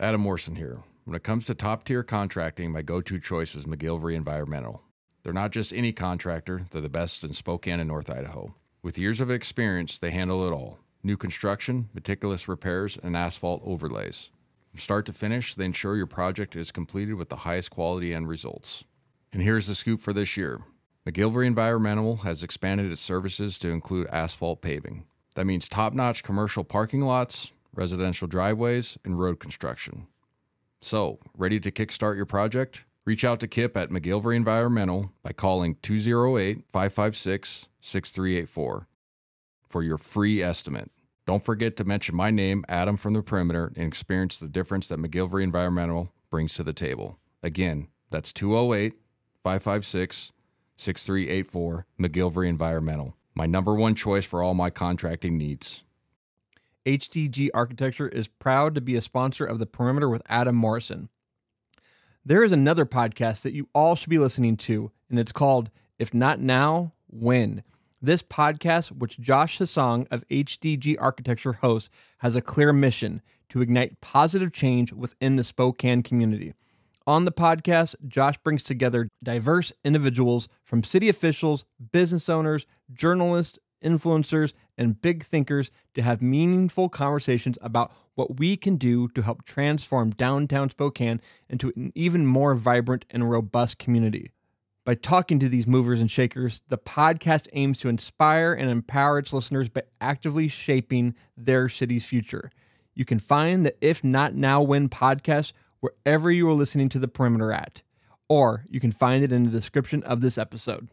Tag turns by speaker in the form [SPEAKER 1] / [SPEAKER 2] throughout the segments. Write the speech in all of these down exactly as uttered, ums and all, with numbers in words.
[SPEAKER 1] Adam Morrison here. When it comes to top-tier contracting, my go-to choice is McGillivray Environmental. They're not just any contractor, they're the best in Spokane and North Idaho. With years of experience, they handle it all. New construction, meticulous repairs, and asphalt overlays. From start to finish, they ensure your project is completed with the highest quality end results. And here's the scoop for this year. McGillivray Environmental has expanded its services to include asphalt paving. That means top-notch commercial parking lots, residential driveways, and road construction. So, ready to kickstart your project? Reach out to Kip at McGillivray Environmental by calling two oh eight, five five six, six three eight four for your free estimate. Don't forget to mention my name, Adam from the Perimeter, and experience the difference that McGillivray Environmental brings to the table. Again, that's two oh eight, five five six, six three eight four, McGillivray Environmental. My number one choice for all my contracting needs.
[SPEAKER 2] H D G Architecture is proud to be a sponsor of The Perimeter with Adam Morrison. There is another podcast that you all should be listening to, and it's called If Not Now, When? This podcast, which Josh Hassong of H D G Architecture hosts, has a clear mission to ignite positive change within the Spokane community. On the podcast, Josh brings together diverse individuals from city officials, business owners, journalists, influencers, and big thinkers to have meaningful conversations about what we can do to help transform downtown Spokane into an even more vibrant and robust community. By talking to these movers and shakers, the podcast aims to inspire and empower its listeners by actively shaping their city's future. You can find the If Not Now When podcast wherever you are listening to The Perimeter at, or you can find it in the description of this episode.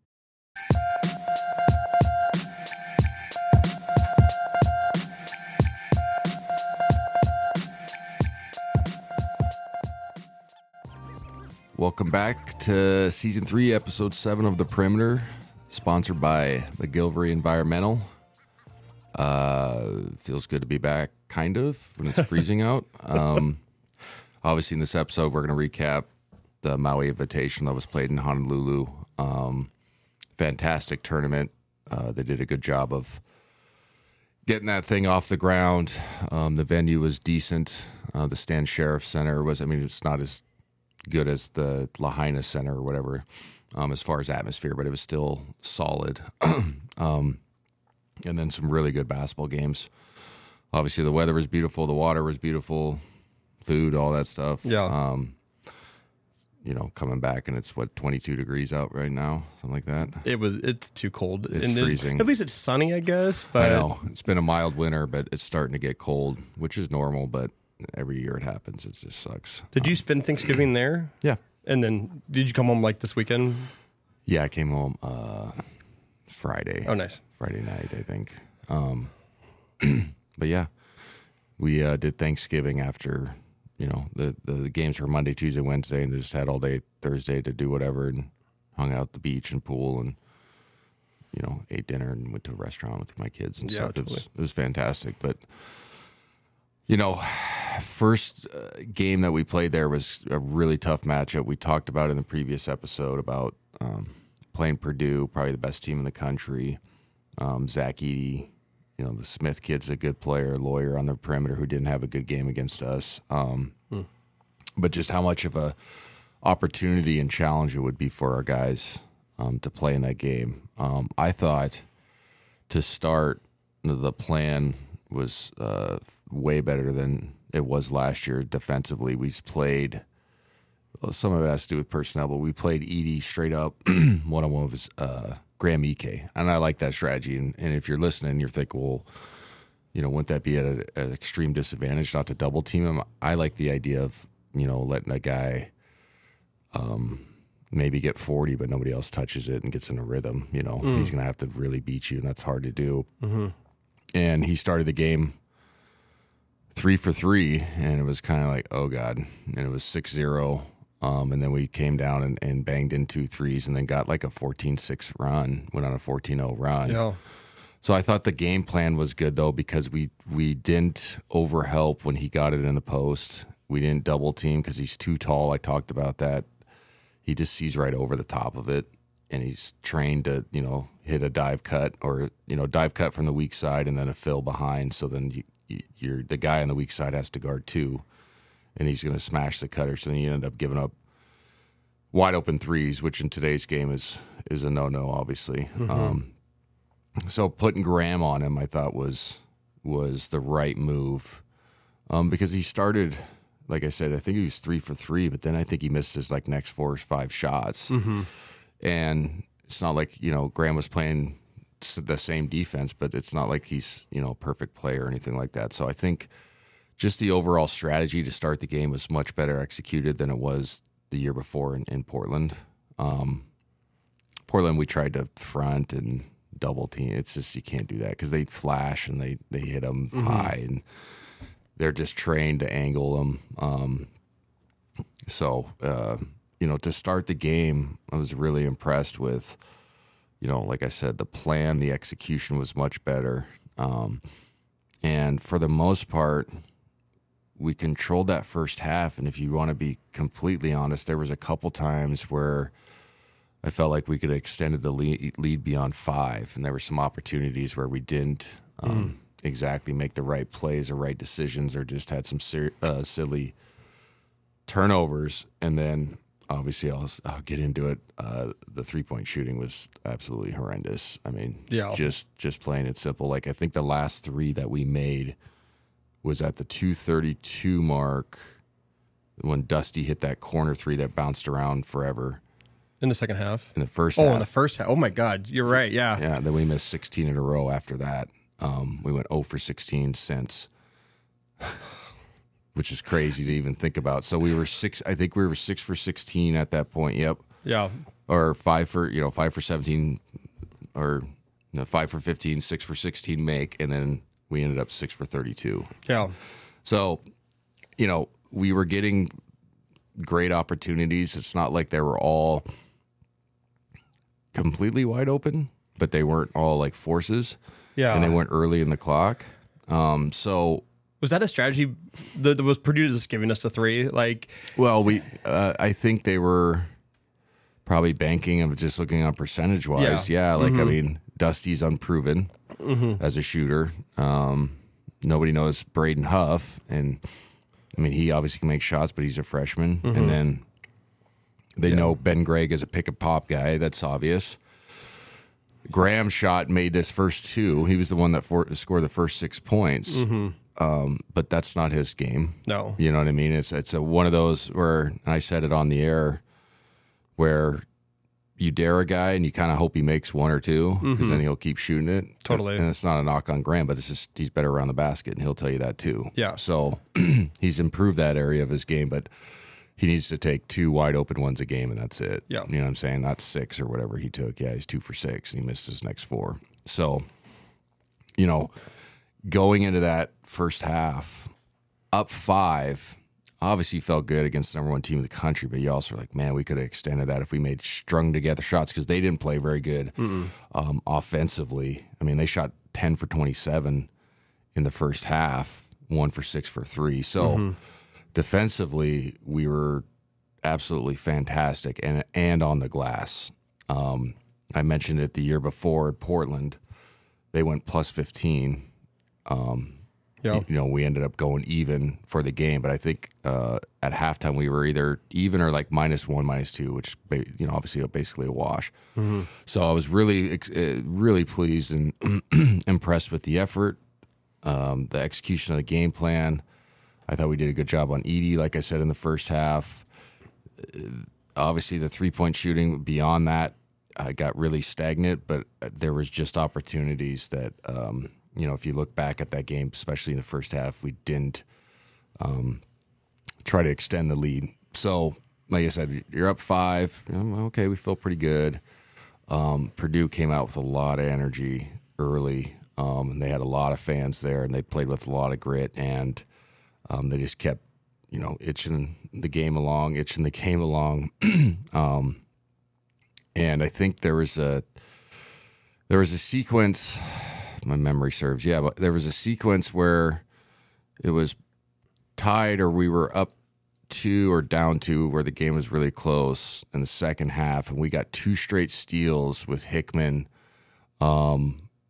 [SPEAKER 1] Welcome back to Season three, Episode seven of The Perimeter, sponsored by McGillivray Environmental. Uh, feels good to be back, kind of, when it's freezing out. Um, obviously, in this episode, we're going to recap the Maui Invitational that was played in Honolulu. Um, fantastic tournament. Uh, they did a good job of getting that thing off the ground. Um, the venue was decent. Uh, the Stan Sheriff Center was, I mean, it's not as good as the Lahaina Center or whatever, um, as far as atmosphere, but it was still solid. um, and then some really good basketball games. Obviously, the weather was beautiful, the water was beautiful, food, all that stuff.
[SPEAKER 2] Yeah.
[SPEAKER 1] Um, you know, coming back and it's what twenty-two degrees out right now, something like that.
[SPEAKER 2] It was. It's too cold.
[SPEAKER 1] It's
[SPEAKER 2] and
[SPEAKER 1] freezing.
[SPEAKER 2] It, at least it's sunny, I guess. But
[SPEAKER 1] I know it's been a mild winter, but it's starting to get cold, which is normal. But every year it happens. It just sucks.
[SPEAKER 2] Did you spend Thanksgiving there?
[SPEAKER 1] Yeah.
[SPEAKER 2] And then did you come home like this weekend?
[SPEAKER 1] Yeah, I came home uh, Friday.
[SPEAKER 2] Oh, nice.
[SPEAKER 1] Friday night, I think. Um, but yeah, we uh, did Thanksgiving after, you know, the, the, the games were Monday, Tuesday, Wednesday, and just had all day Thursday to do whatever and hung out at the beach and pool and, you know, ate dinner and went to a restaurant with my kids and
[SPEAKER 2] Yeah,
[SPEAKER 1] stuff.
[SPEAKER 2] totally.
[SPEAKER 1] It was, it was fantastic. But, you know, first uh, game that we played there was a really tough matchup. We talked about in the previous episode about um, playing Purdue, probably the best team in the country. Um, Zach Eady, you know, the Smith kid's a good player, lawyer on the perimeter who didn't have a good game against us. Um, hmm. But just how much of a opportunity and challenge it would be for our guys um, to play in that game. Um, I thought to start, the plan was uh, way better than it was last year defensively. We played, well, some of it has to do with personnel, but we played Edie straight up one-on-one with uh, Graham Ike, and I like that strategy. And, and if you're listening, you're thinking, well, you know, wouldn't that be at a, an extreme disadvantage not to double team him? I like the idea of, you know, letting a guy um, maybe get forty, but nobody else touches it and gets in a rhythm. You know, mm. he's going to have to really beat you, and that's hard to do. Mm-hmm. And he started the game three for three, and it was kind of like, oh, God. And it was six zero. Um, and then we came down and, and banged in two threes and then got like a fourteen six run, went on a fourteen oh run.
[SPEAKER 2] Yeah.
[SPEAKER 1] So I thought the game plan was good, though, because we, we didn't overhelp when he got it in the post. We didn't double team because he's too tall. I talked about that. He just sees right over the top of it, and he's trained to, you know, hit a dive cut or, you know, dive cut from the weak side and then a fill behind. So then you, you, you're the guy on the weak side has to guard two. and he's going to smash the cutter. So then you end up giving up wide open threes, which in today's game is is a no no, obviously. Mm-hmm. Um, so putting Graham on him, I thought was was the right move, um, because he started, like I said, I think he was three for three, but then I think he missed his like next four or five shots,
[SPEAKER 3] mm-hmm.
[SPEAKER 1] and it's not like, you know, Graham was playing the same defense, but it's not like he's, you know, a perfect player or anything like that. So I think just the overall strategy to start the game was much better executed than it was the year before in, in Portland. Um, Portland, we tried to front and double team. It's just, you can't do that because they flash and they, they hit them mm-hmm. high, and they're just trained to angle them. Um, so, uh, you know, to start the game, I was really impressed with, you know, like I said, the plan, the execution was much better. Um, and for the most part, we controlled that first half. And if you want to be completely honest, there was a couple times where I felt like we could have extended the lead, lead beyond five. And there were some opportunities where we didn't um, mm. exactly make the right plays or right decisions, or just had some ser- uh, silly turnovers. And then obviously I'll, I'll get into it. Uh, the three-point shooting was absolutely horrendous. I mean,
[SPEAKER 3] yeah.
[SPEAKER 1] just just plain and simple. Like, I think the last three that we made was at the two thirty-two mark when Dusty hit that corner three that bounced around forever.
[SPEAKER 3] In the second half?
[SPEAKER 1] In the first
[SPEAKER 3] oh,
[SPEAKER 1] half.
[SPEAKER 3] in the first half. Oh, my God. You're right, yeah.
[SPEAKER 1] Yeah, then we missed sixteen in a row after that. Um, we went zero for sixteen since, which is crazy to even think about. So we were six, I think we were six for sixteen at that point, yep.
[SPEAKER 3] Yeah.
[SPEAKER 1] Or five for, you know, five for seventeen, or you know, five for fifteen, six for sixteen make, and then we ended up six for thirty-two.
[SPEAKER 3] Yeah.
[SPEAKER 1] So, you know, we were getting great opportunities. It's not like they were all completely wide open, but they weren't all like forces.
[SPEAKER 3] Yeah.
[SPEAKER 1] And they weren't early in the clock. Um, so
[SPEAKER 3] was that a strategy that, that was Purdue just giving us the three? Like,
[SPEAKER 1] well, we, uh, I think they were probably banking of just looking on percentage wise. Yeah. yeah like, mm-hmm. I mean, Dusty's unproven mm-hmm. as a shooter. Um, nobody knows Braden Huff, and I mean, he obviously can make shots, but he's a freshman. Mm-hmm. And then they yeah. know Ben Gregg is a pick and pop guy. That's obvious. Graham's shot made this first two. He was the one that for, scored the first six points. Mm-hmm. Um, but that's not his game.
[SPEAKER 3] No.
[SPEAKER 1] You know what I mean? It's it's a, one of those where, I said it on the air, where you dare a guy and you kind of hope he makes one or two, because mm-hmm. then he'll keep shooting it.
[SPEAKER 3] Totally.
[SPEAKER 1] And it's not a knock on Graham, but it's just he's better around the basket, and he'll tell you that too.
[SPEAKER 3] Yeah.
[SPEAKER 1] So he's improved that area of his game, but he needs to take two wide open ones a game, and that's it.
[SPEAKER 3] Yeah.
[SPEAKER 1] You know what I'm saying? Not six or whatever he took. Yeah, he's two for six, and he missed his next four. So, you know, going into that first half, up five, obviously felt good against the number one team in the country, but you also were like, man, we could have extended that if we made strung together shots, because they didn't play very good um, offensively. I mean, they shot ten for twenty-seven in the first half, one for six for three. So mm-hmm. defensively, we were absolutely fantastic, and and on the glass. Um, I mentioned it the year before at Portland. They went plus fifteen. Um,
[SPEAKER 3] Yeah.
[SPEAKER 1] You know, we ended up going even for the game, but I think uh, at halftime we were either even or like minus one, minus two, which, you know, obviously basically a wash. Mm-hmm. So I was really, really pleased and impressed with the effort, um, the execution of the game plan. I thought we did a good job on Edey, like I said, in the first half. Obviously, the three-point shooting beyond that uh, got really stagnant, but there was just opportunities that um, – you know, if you look back at that game, especially in the first half, we didn't um, try to extend the lead. So, like I said, you're up five. Okay, we feel pretty good. Um, Purdue came out with a lot of energy early, um, and they had a lot of fans there, and they played with a lot of grit, and um, they just kept, you know, itching the game along, itching the game along. um, and I think there was a there was a sequence. My memory serves, yeah, but there was a sequence where it was tied, or we were up two or down two, where the game was really close in the second half, and we got two straight steals with Hickman um,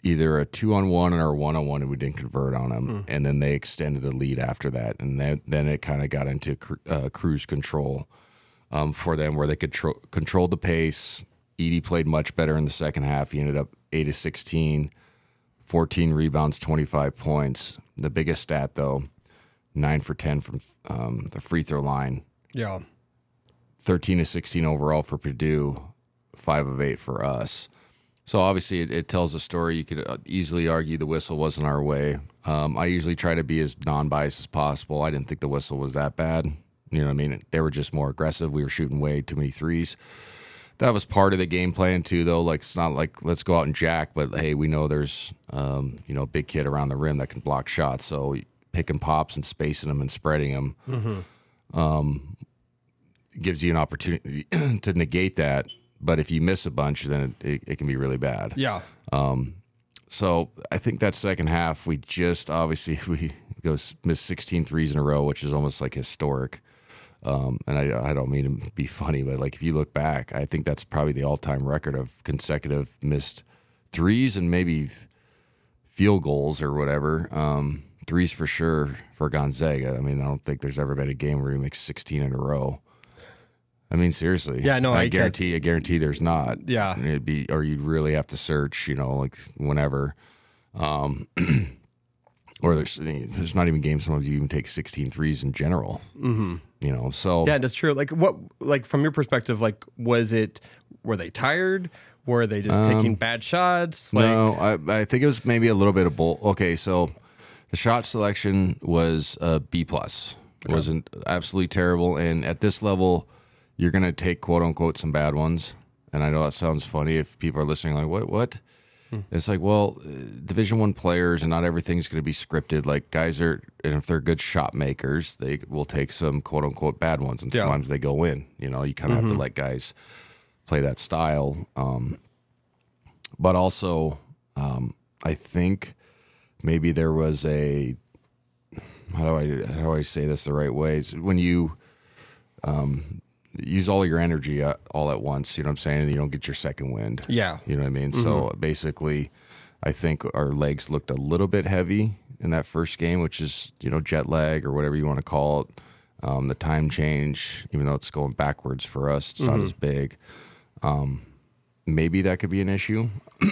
[SPEAKER 1] either a two on one or a one on one, and we didn't convert on them. Mm. And then they extended the lead after that, and then then it kind of got into uh, cruise control um, for them, where they could tro- control the pace. Edey played much better in the second half. He ended up eight of sixteen, fourteen rebounds, twenty-five points. The biggest stat though, nine for ten from um, the free throw line.
[SPEAKER 3] Yeah,
[SPEAKER 1] thirteen of sixteen overall for Purdue, five of eight for us. So obviously it, it tells a story. You could easily argue the whistle wasn't our way. Um, I usually try to be as non-biased as possible. I didn't think the whistle was that bad. You know what I mean? They were just more aggressive. We were shooting way too many threes. That was part of the game plan too, though. Like, it's not like let's go out and jack, but hey, we know there's um, you know a big kid around the rim that can block shots. So picking pops and spacing them and spreading them mm-hmm. um, gives you an opportunity to negate that. But if you miss a bunch, then it, it, it can be really bad.
[SPEAKER 3] Yeah.
[SPEAKER 1] Um, so I think that second half, we just obviously we go missed sixteen threes in a row, which is almost like historic. Um, and I, I don't mean to be funny, but like if you look back, I think that's probably the all-time record of consecutive missed threes and maybe field goals or whatever. Um, threes for sure for Gonzaga. I mean, I don't think there's ever been a game where he makes sixteen in a row. I mean, seriously.
[SPEAKER 3] Yeah, no,
[SPEAKER 1] I,
[SPEAKER 3] I
[SPEAKER 1] guarantee. I guarantee there's not.
[SPEAKER 3] Yeah,
[SPEAKER 1] it'd be, or you'd really have to search. You know, like whenever, um, or there's there's not even games sometimes you even take sixteen threes in general.
[SPEAKER 3] Mm-hmm.
[SPEAKER 1] You know, so
[SPEAKER 3] yeah, that's true. Like, what, like from your perspective, like, was it? Were they tired? Were they just um, taking bad shots? Like,
[SPEAKER 1] no, I I think it was maybe a little bit of both. Okay, so the shot selection was a B plus. Okay. It wasn't absolutely terrible, and at this level, you're going to take quote unquote some bad ones. And I know that sounds funny if people are listening like, what, what? Hmm. It's like, well, Division One players and not everything's going to be scripted. Like guys are, and if they're good shot makers, they will take some quote unquote bad ones. And yeah. sometimes they go in, you know, you kind of mm-hmm. have to let guys play that style. Um, but also, um, I think maybe there was a, how do I, how do I say this the right way? It's when you, um, use all your energy uh, all at once, you know what I'm saying? And you don't get your second wind.
[SPEAKER 3] Yeah.
[SPEAKER 1] You know what I mean?
[SPEAKER 3] Mm-hmm.
[SPEAKER 1] So basically, I think our legs looked a little bit heavy in that first game, which is, you know, jet lag or whatever you want to call it. Um, the time change, even though it's going backwards for us, it's mm-hmm. not as big. Um, maybe that could be an issue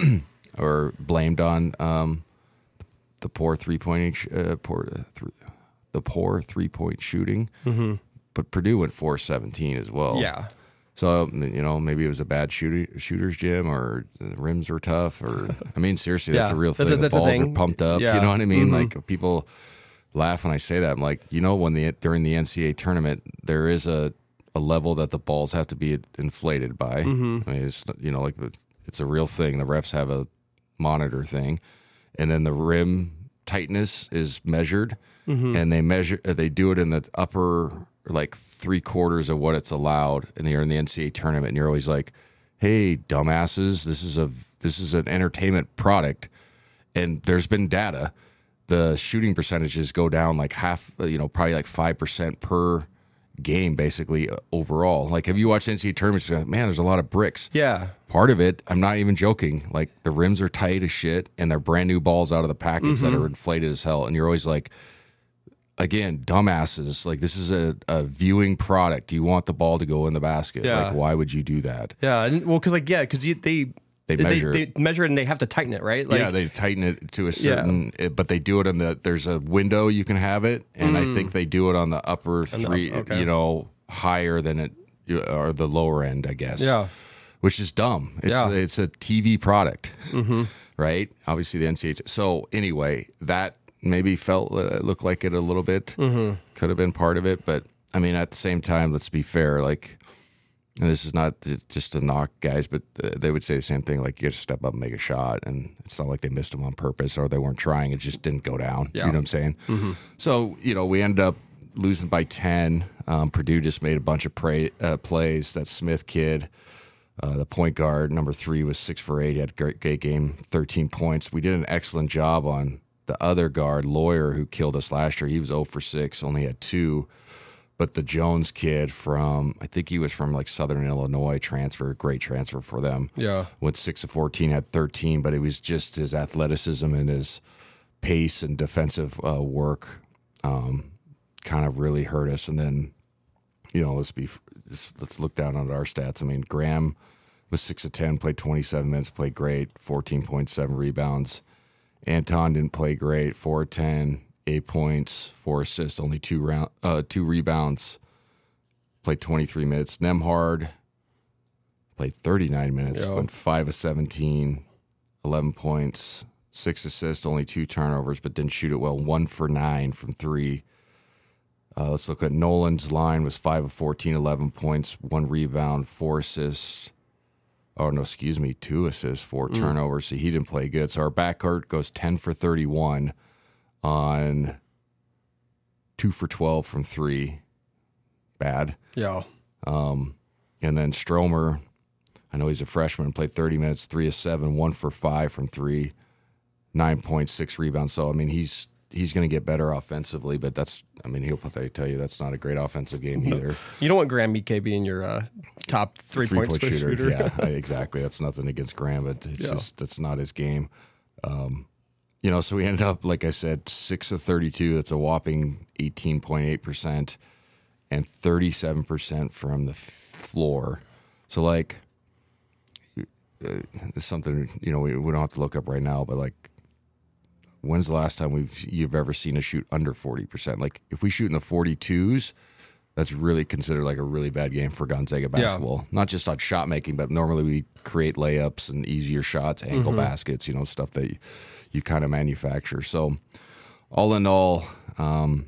[SPEAKER 1] or blamed on um, the poor three-point, uh, poor, uh, th- the poor three-point shooting.
[SPEAKER 3] Mm-hmm.
[SPEAKER 1] But Purdue went four seventeen as well.
[SPEAKER 3] Yeah.
[SPEAKER 1] So, you know, maybe it was a bad shooter, shooter's gym or the rims were tough. Or, I mean, seriously, that's
[SPEAKER 3] yeah,
[SPEAKER 1] a real thing.
[SPEAKER 3] That's,
[SPEAKER 1] the
[SPEAKER 3] that's
[SPEAKER 1] balls
[SPEAKER 3] thing.
[SPEAKER 1] are pumped up.
[SPEAKER 3] Yeah.
[SPEAKER 1] You know what I mean?
[SPEAKER 3] Mm-hmm.
[SPEAKER 1] Like, people laugh when I say that. I'm like, you know, when the during the N C double A tournament, there is a, a level that the balls have to be inflated by.
[SPEAKER 3] Mm-hmm.
[SPEAKER 1] I mean, it's, you know, like it's a real thing. The refs have a monitor thing. And then the rim tightness is measured. Mm-hmm. And they measure, they do it in the upper, like three quarters of what it's allowed, and you're in the N C double A tournament, and you're always like, "Hey, dumbasses, this is a this is an entertainment product," and there's been data. The shooting percentages go down like half, you know, probably like five percent per game, basically overall. Like, have you watched N C double A tournaments? You're like, man, there's a lot of bricks.
[SPEAKER 3] Yeah,
[SPEAKER 1] part of it. I'm not even joking. Like the rims are tight as shit, and they're brand new balls out of the package mm-hmm. that are inflated as hell, and you're always like, again, dumbasses. Like, this is a, a viewing product. You want the ball to go in the basket.
[SPEAKER 3] Yeah.
[SPEAKER 1] Like, why would you do that?
[SPEAKER 3] Yeah. And, well, because, like, yeah, because they,
[SPEAKER 1] they
[SPEAKER 3] they
[SPEAKER 1] measure
[SPEAKER 3] they,
[SPEAKER 1] it.
[SPEAKER 3] they measure it and they have to tighten it, right? Like,
[SPEAKER 1] yeah, they tighten it to a certain,
[SPEAKER 3] yeah.
[SPEAKER 1] it, but they do it on the, there's a window you can have it, and mm. I think they do it on the upper three,
[SPEAKER 3] the, okay.
[SPEAKER 1] you know, higher than it, or the lower end, I guess.
[SPEAKER 3] Yeah.
[SPEAKER 1] Which is dumb. It's,
[SPEAKER 3] yeah.
[SPEAKER 1] it's a T V product,
[SPEAKER 3] mm-hmm.
[SPEAKER 1] right? Obviously, the N C double A. So, anyway, that maybe felt uh, looked like it a little bit.
[SPEAKER 3] Mm-hmm.
[SPEAKER 1] Could have been part of it, but I mean, at the same time, let's be fair. Like, and this is not just to knock guys, but they would say the same thing. Like, you got to step up and make a shot, and it's not like they missed them on purpose or they weren't trying. It just didn't go down.
[SPEAKER 3] Yeah.
[SPEAKER 1] You know what I'm saying?
[SPEAKER 3] Mm-hmm.
[SPEAKER 1] So, you know, we ended up losing by ten. Um, Purdue just made a bunch of pray, uh, plays. That Smith kid, uh, the point guard, number three, was six for eight. He had a great, great game, thirteen points. We did an excellent job on the other guard, Lawyer, who killed us last year. He was zero for six, only had two. But the Jones kid from, I think he was from like Southern Illinois, transfer, great transfer for them.
[SPEAKER 3] Yeah.
[SPEAKER 1] Went six of fourteen, had thirteen, but it was just his athleticism and his pace and defensive uh, work um, kind of really hurt us. And then, you know, let's be let's look down on our stats. I mean, Graham was six of ten, played twenty-seven minutes, played great, fourteen point seven rebounds. Anton didn't play great, four of ten. Eight points, four assists, only two round, uh, two rebounds. Played twenty-three minutes. Nemhard played thirty-nine minutes,
[SPEAKER 3] Yo.
[SPEAKER 1] went five of seventeen, eleven points, six assists, only two turnovers, but didn't shoot it well. One for nine from three. Uh, let's look at Nolan's line was five of fourteen, eleven points, one rebound, four assists. Oh no, excuse me, two assists, four mm. turnovers. So he didn't play good. So our backcourt goes ten for thirty-one. On two for twelve from three. Bad.
[SPEAKER 3] Yeah.
[SPEAKER 1] Um, and then Stromer, I know he's a freshman, played thirty minutes, three of seven, one for five from three, nine point six rebounds. So, I mean, he's he's going to get better offensively, but that's, I mean, he'll probably tell you that's not a great offensive game either.
[SPEAKER 3] You don't want Graham E K being your uh, top three-point
[SPEAKER 1] Three-point shooter.
[SPEAKER 3] shooter.
[SPEAKER 1] Yeah, exactly. That's nothing against Graham, but it's
[SPEAKER 3] Yeah.
[SPEAKER 1] just, that's not his game. Um, You know, so we ended up, like I said, six of thirty-two. That's a whopping eighteen point eight percent and thirty-seven percent from the f- floor. So, like, uh, it's something, you know, we, we don't have to look up right now, but, like, when's the last time we've you've ever seen us shoot under forty percent? Like, if we shoot in the forty-twos, that's really considered like a really bad game for Gonzaga basketball. Yeah. Not just on shot making, but normally we create layups and easier shots, ankle mm-hmm. baskets, you know, stuff that you, you kind of manufacture. So all in all, um,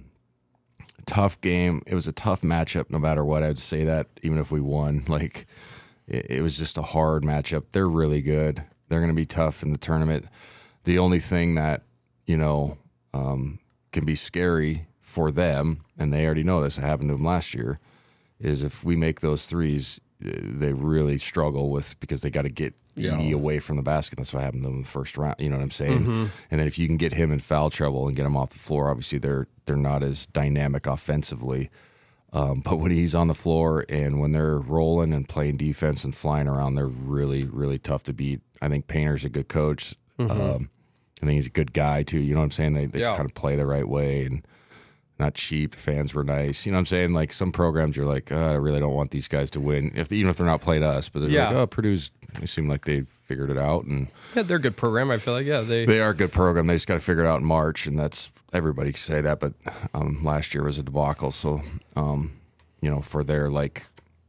[SPEAKER 1] tough game. It was a tough matchup no matter what. I would say that even if we won, like it, it was just a hard matchup. They're really good. They're going to be tough in the tournament. The only thing that, you know, um, can be scary for them, and they already know this, it happened to them last year, is if we make those threes, they really struggle with, because they got to get
[SPEAKER 3] Yeah.
[SPEAKER 1] Edey away from the basket. That's what happened to them in the first round. You know what I'm saying?
[SPEAKER 3] Mm-hmm.
[SPEAKER 1] And then if you can get him in foul trouble and get him off the floor, obviously they're they're not as dynamic offensively. Um, but when he's on the floor and when they're rolling and playing defense and flying around, they're really, really tough to beat. I think Painter's a good coach.
[SPEAKER 3] Mm-hmm.
[SPEAKER 1] Um, I think he's a good guy too. You know what I'm saying? They they
[SPEAKER 3] Yeah.
[SPEAKER 1] kind of play the right way and not cheap. Fans were nice. You know what I'm saying? Like some programs, you're like, oh, I really don't want these guys to win, if even if they're not playing us. But they're
[SPEAKER 3] Yeah.
[SPEAKER 1] like, oh, Purdue's. They seem like they figured it out, and
[SPEAKER 3] Yeah, they're a good program. I feel like yeah, they
[SPEAKER 1] they are a good program. They just got to figure it out in March, and that's everybody can say that. But um, last year was a debacle. So um, you know, for their like,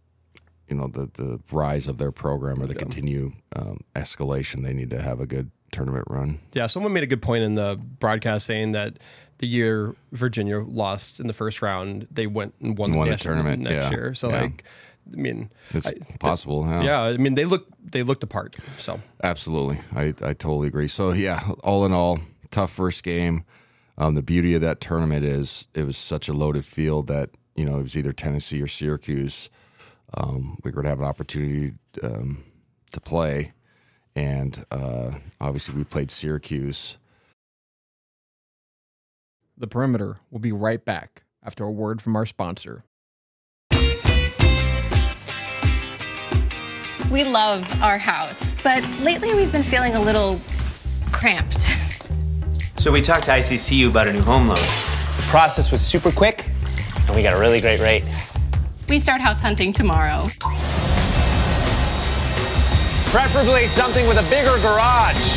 [SPEAKER 1] you know, the the rise of their program or the
[SPEAKER 3] Yeah.
[SPEAKER 1] continue um, escalation, they need to have a good tournament run.
[SPEAKER 3] Yeah, someone made a good point in the broadcast saying that the year Virginia lost in the first round, they went and won,
[SPEAKER 1] Won
[SPEAKER 3] the
[SPEAKER 1] the
[SPEAKER 3] national
[SPEAKER 1] tournament,
[SPEAKER 3] next
[SPEAKER 1] yeah.
[SPEAKER 3] year. So
[SPEAKER 1] Yeah.
[SPEAKER 3] like, I mean,
[SPEAKER 1] It's
[SPEAKER 3] I-
[SPEAKER 1] possible. Yeah.
[SPEAKER 3] yeah, I mean they look they looked apart. So
[SPEAKER 1] Absolutely. I, I totally agree. So, yeah, all in all, tough first game. Um, the beauty of that tournament is it was such a loaded field that, you know, it was either Tennessee or Syracuse. Um, we were going to have an opportunity um, to play. And uh, obviously we played Syracuse.
[SPEAKER 2] The Perimeter will be right back after a word from our sponsor.
[SPEAKER 4] We love our house, but lately we've been feeling a little cramped.
[SPEAKER 5] So we talked to I C C U about a new home loan. The process was super quick, and we got a really great rate.
[SPEAKER 4] We start house hunting tomorrow.
[SPEAKER 5] Preferably something with a bigger garage.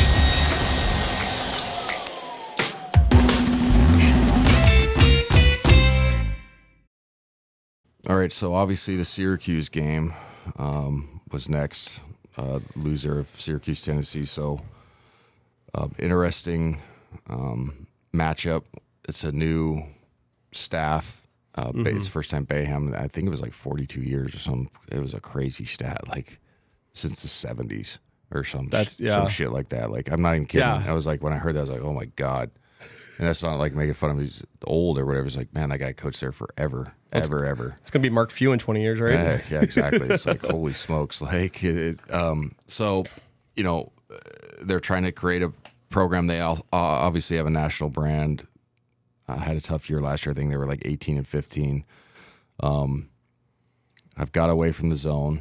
[SPEAKER 1] All right, so obviously the Syracuse game um, was next, uh, loser of Syracuse, Tennessee. So uh, interesting um, matchup. It's a new staff. Uh,
[SPEAKER 3] Mm-hmm.
[SPEAKER 1] It's the first time Bayham, I think it was like forty-two years or something. It was a crazy stat, like since the seventies or some,
[SPEAKER 3] That's- yeah.
[SPEAKER 1] some shit like that. Like, I'm not even kidding.
[SPEAKER 3] Yeah.
[SPEAKER 1] I was like, when I heard that, I was like, oh my God. And that's not like making fun of him. He's old or whatever. It's like, man, that guy coached there forever, ever, ever.
[SPEAKER 3] it's gonna be Mark Few in twenty years, right?
[SPEAKER 1] Yeah, yeah, exactly. It's like, holy smokes. Like, it, it, um, so, you know, uh, they're trying to create a program. They all, uh, obviously have a national brand. Uh, had a tough year last year. I think they were like eighteen and fifteen. Um, I've got away from the zone,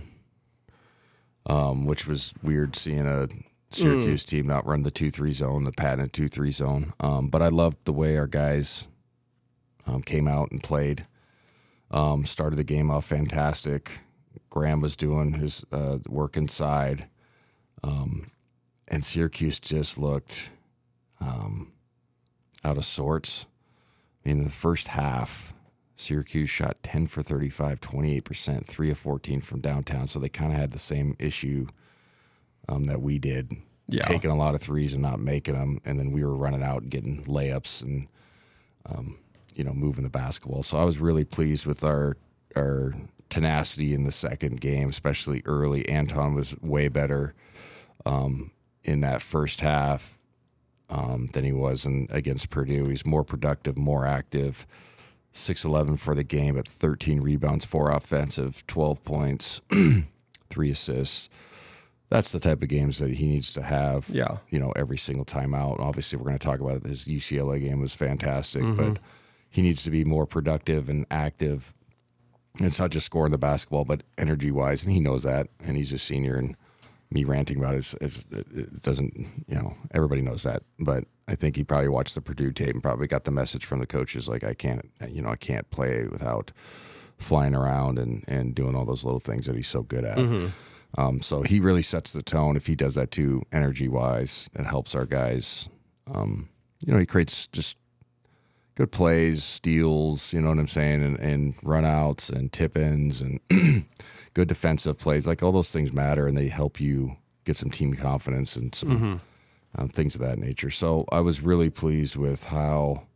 [SPEAKER 1] um, which was weird seeing a Syracuse mm. team not run the two three zone, the patented two three zone. Um, but I loved the way our guys um, came out and played. Um, started the game off fantastic. Graham was doing his uh, work inside. Um, and Syracuse just looked um, out of sorts. In the first half, Syracuse shot ten for thirty-five, twenty-eight percent, three of fourteen from downtown. So they kind of had the same issue um, that we did, yeah. taking a lot of threes and not making them. And then we were running out and getting layups and, um, you know, moving the basketball. So I was really pleased with our our tenacity in the second game, especially early. Anton was way better um, in that first half um, than he was in, against Purdue. He's more productive, more active. six eleven for the game at thirteen rebounds, four offensive, twelve points, three assists. That's the type of games that he needs to have,
[SPEAKER 3] yeah.
[SPEAKER 1] you know, every single time out. Obviously, we're going to talk about it. His U C L A game was fantastic, mm-hmm. but he needs to be more productive and active. It's not just scoring the basketball, but energy-wise, and he knows that, and he's a senior, and me ranting about it, is, it doesn't, you know, everybody knows that, but I think he probably watched the Purdue tape and probably got the message from the coaches, like, I can't, you know, I can't play without flying around and, and doing all those little things that he's so good at. Mm-hmm. Um, so he really sets the tone. If he does that too, energy-wise, it helps our guys. Um, you know, he creates just good plays, steals, you know what I'm saying, and, and run-outs and tip-ins and good defensive plays. Like, all those things matter, and they help you get some team confidence and some mm-hmm. um, things of that nature. So I was really pleased with how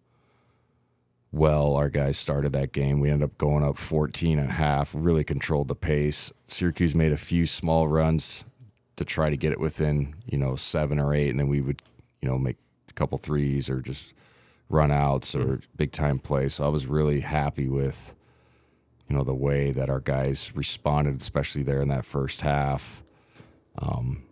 [SPEAKER 1] well our guys started that game. We ended up going up fourteen and a half, really controlled the pace. Syracuse made a few small runs to try to get it within, you know, seven or eight, and then we would, you know, make a couple threes or just run outs or big time plays. So I was really happy with, you know, the way that our guys responded, especially there in that first half. Um,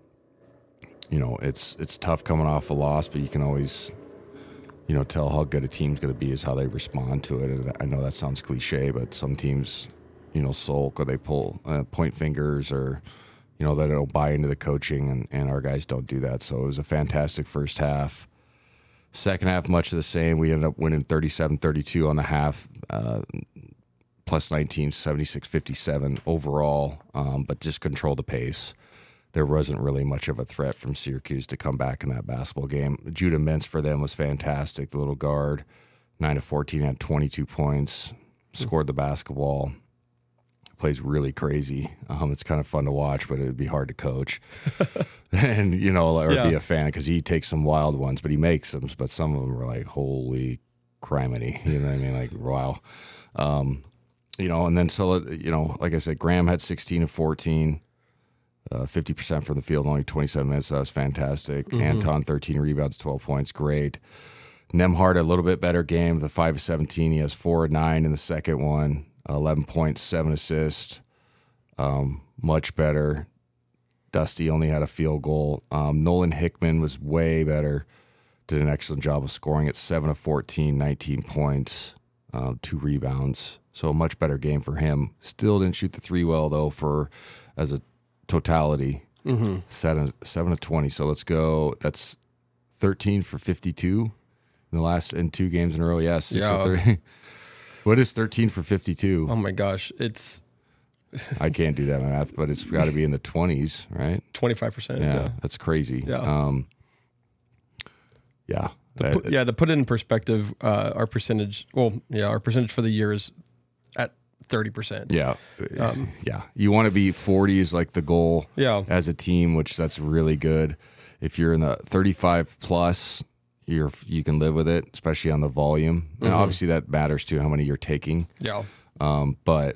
[SPEAKER 1] you know, it's it's tough coming off a loss, but you can always, you know, tell how good a team's going to be is how they respond to it. And I know that sounds cliche, but some teams, you know, sulk or they pull uh, point fingers or, you know, they don't buy into the coaching, and, and our guys don't do that. So it was a fantastic first half. Second half, much of the same. We ended up winning thirty-seven thirty-two on the half, uh, plus nineteen, seventy-six fifty-seven overall, um, but just control the pace. There wasn't really much of a threat from Syracuse to come back in that basketball game. Judah Mintz for them was fantastic. The little guard, nine of fourteen, had twenty-two points, scored the basketball. Plays really crazy. Um, it's kind of fun to watch, but it would be hard to coach. and, you know, or yeah. be a fan, because he takes some wild ones, but he makes them. But some of them are like, holy criminy. You know what I mean? Like, wow. Um, you know, and then, so, you know, like I said, Graham had sixteen of fourteen, uh, fifty percent from the field, only twenty-seven minutes. So that was fantastic. Mm-hmm. Anton, thirteen rebounds, twelve points. Great. Nembhard, a little bit better game. The five of seventeen. He has four of nine in the second one. eleven points, seven assists, um, much better. Dusty only had a field goal. Um, Nolan Hickman was way better, did an excellent job of scoring at seven of fourteen, nineteen points, uh, two rebounds. So a much better game for him. Still didn't shoot the three well, though, for as a totality, mm-hmm. seven, seven of twenty. So let's go. That's thirteen for fifty-two in the last in two games in a row. Yes, yeah, six of thirty. What is thirteen for fifty-two?
[SPEAKER 3] Oh, my gosh. It's
[SPEAKER 1] I can't do that math, but it's got to be in the twenties, right?
[SPEAKER 3] twenty-five percent.
[SPEAKER 1] Yeah,
[SPEAKER 3] yeah.
[SPEAKER 1] That's crazy.
[SPEAKER 3] Yeah.
[SPEAKER 1] Um, yeah.
[SPEAKER 3] To put, yeah, to put it in perspective, uh, our percentage, well, yeah, our percentage for the year is at thirty percent.
[SPEAKER 1] Yeah. Um, yeah. You want to be forties, like the goal
[SPEAKER 3] yeah.
[SPEAKER 1] as a team, which that's really good. If you're in the thirty-five plus, You're, you can live with it, especially on the volume. And mm-hmm. obviously that matters too, how many you're taking.
[SPEAKER 3] Yeah.
[SPEAKER 1] Um, but,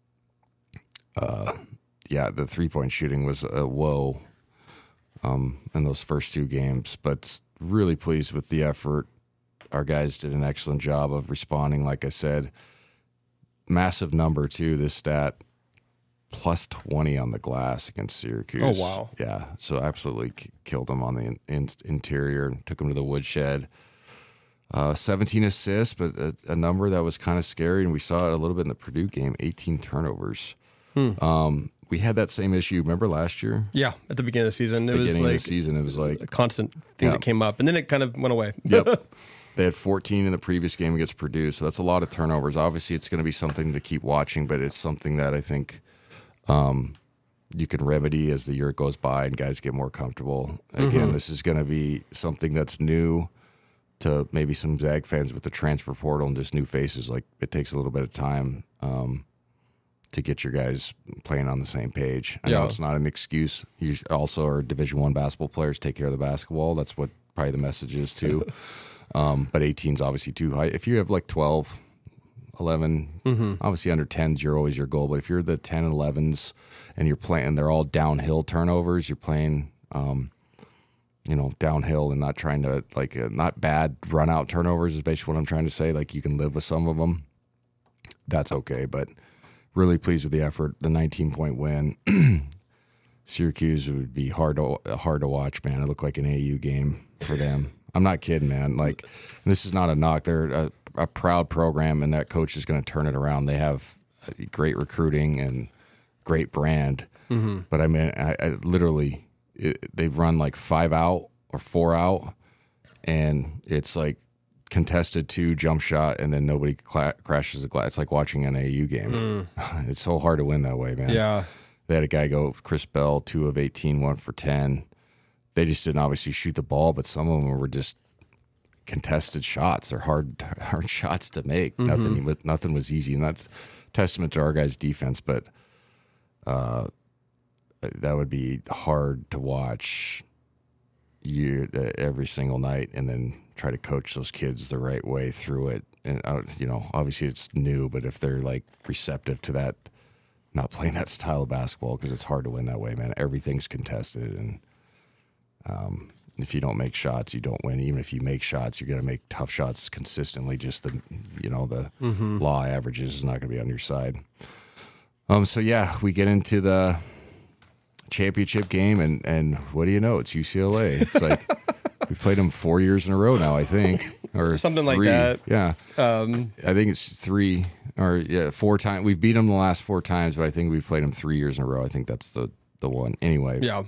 [SPEAKER 1] uh, yeah, the three-point shooting was a whoa um, in those first two games. But really pleased with the effort. Our guys did an excellent job of responding, like I said. Massive number, too, this stat. Plus twenty on the glass against Syracuse.
[SPEAKER 3] Oh, wow.
[SPEAKER 1] Yeah, so absolutely k- killed them on the in- in- interior and took them to the woodshed. Uh, seventeen assists, but a, a number that was kind of scary, and we saw it a little bit in the Purdue game. eighteen turnovers. Hmm. Um, we had that same issue. Remember last year?
[SPEAKER 3] Yeah, at the beginning of the season, it
[SPEAKER 1] beginning
[SPEAKER 3] was like
[SPEAKER 1] of the season, it was like
[SPEAKER 3] a constant thing
[SPEAKER 1] yeah.
[SPEAKER 3] that came up, and then it kind of went away.
[SPEAKER 1] Yep. They had fourteen in the previous game against Purdue, so that's a lot of turnovers. Obviously, it's going to be something to keep watching, but it's something that I think um, you can remedy as the year goes by and guys get more comfortable. Again, mm-hmm. this is going to be something that's new to maybe some Zag fans with the transfer portal and just new faces. Like, it takes a little bit of time um, to get your guys playing on the same page. I
[SPEAKER 3] yeah.
[SPEAKER 1] know it's not an excuse. You also are Division One basketball players. Take care of the basketball. That's what probably the message is too. um, but eighteen is obviously too high. If you have like twelve, eleven, mm-hmm. obviously under tens, you're always your goal. But if you're the ten and elevens and you're playing, they're all downhill turnovers. You're playing. Um, you know, downhill and not trying to, like, uh, not bad run out turnovers is basically what I'm trying to say. Like, you can live with some of them. That's okay, but really pleased with the effort. The nineteen point win. Syracuse would be hard to hard to watch, man. It looked like an A U game for them. I'm not kidding, man. Like, this is not a knock. They're a, a proud program, and that coach is going to turn it around. They have great recruiting and great brand. Mm-hmm. But, I mean, I, I literally... It, they've run like five out or four out, and it's like contested two jump shot, and then nobody cla- crashes the glass. It's like watching an A U game. Mm. It's so hard to win that way, man.
[SPEAKER 3] Yeah.
[SPEAKER 1] They had a guy go, Chris Bell, two of eighteen, one for ten. They just didn't obviously shoot the ball, but some of them were just contested shots. They're hard, hard shots to make. Mm-hmm. Nothing, nothing was easy, and that's testament to our guys' defense. But uh, that would be hard to watch you uh, every single night, and then try to coach those kids the right way through it. And uh, you know, obviously it's new, but if they're like receptive to that, not playing that style of basketball, because it's hard to win that way, man. Everything's contested, and um, if you don't make shots, you don't win. Even if you make shots, you're going to make tough shots consistently. Just the, you know, the mm-hmm. law averages is not going to be on your side. Um. So yeah, we get into the championship game, and and what do you know? It's U C L A. It's like we've played them four years in a row now, I think, or
[SPEAKER 3] something
[SPEAKER 1] three.
[SPEAKER 3] like that.
[SPEAKER 1] Yeah.
[SPEAKER 3] Um,
[SPEAKER 1] I think it's three or yeah, four times. We've beat them the last four times, but I think we've played them three years in a row. I think that's the the one. Anyway.
[SPEAKER 3] Yeah.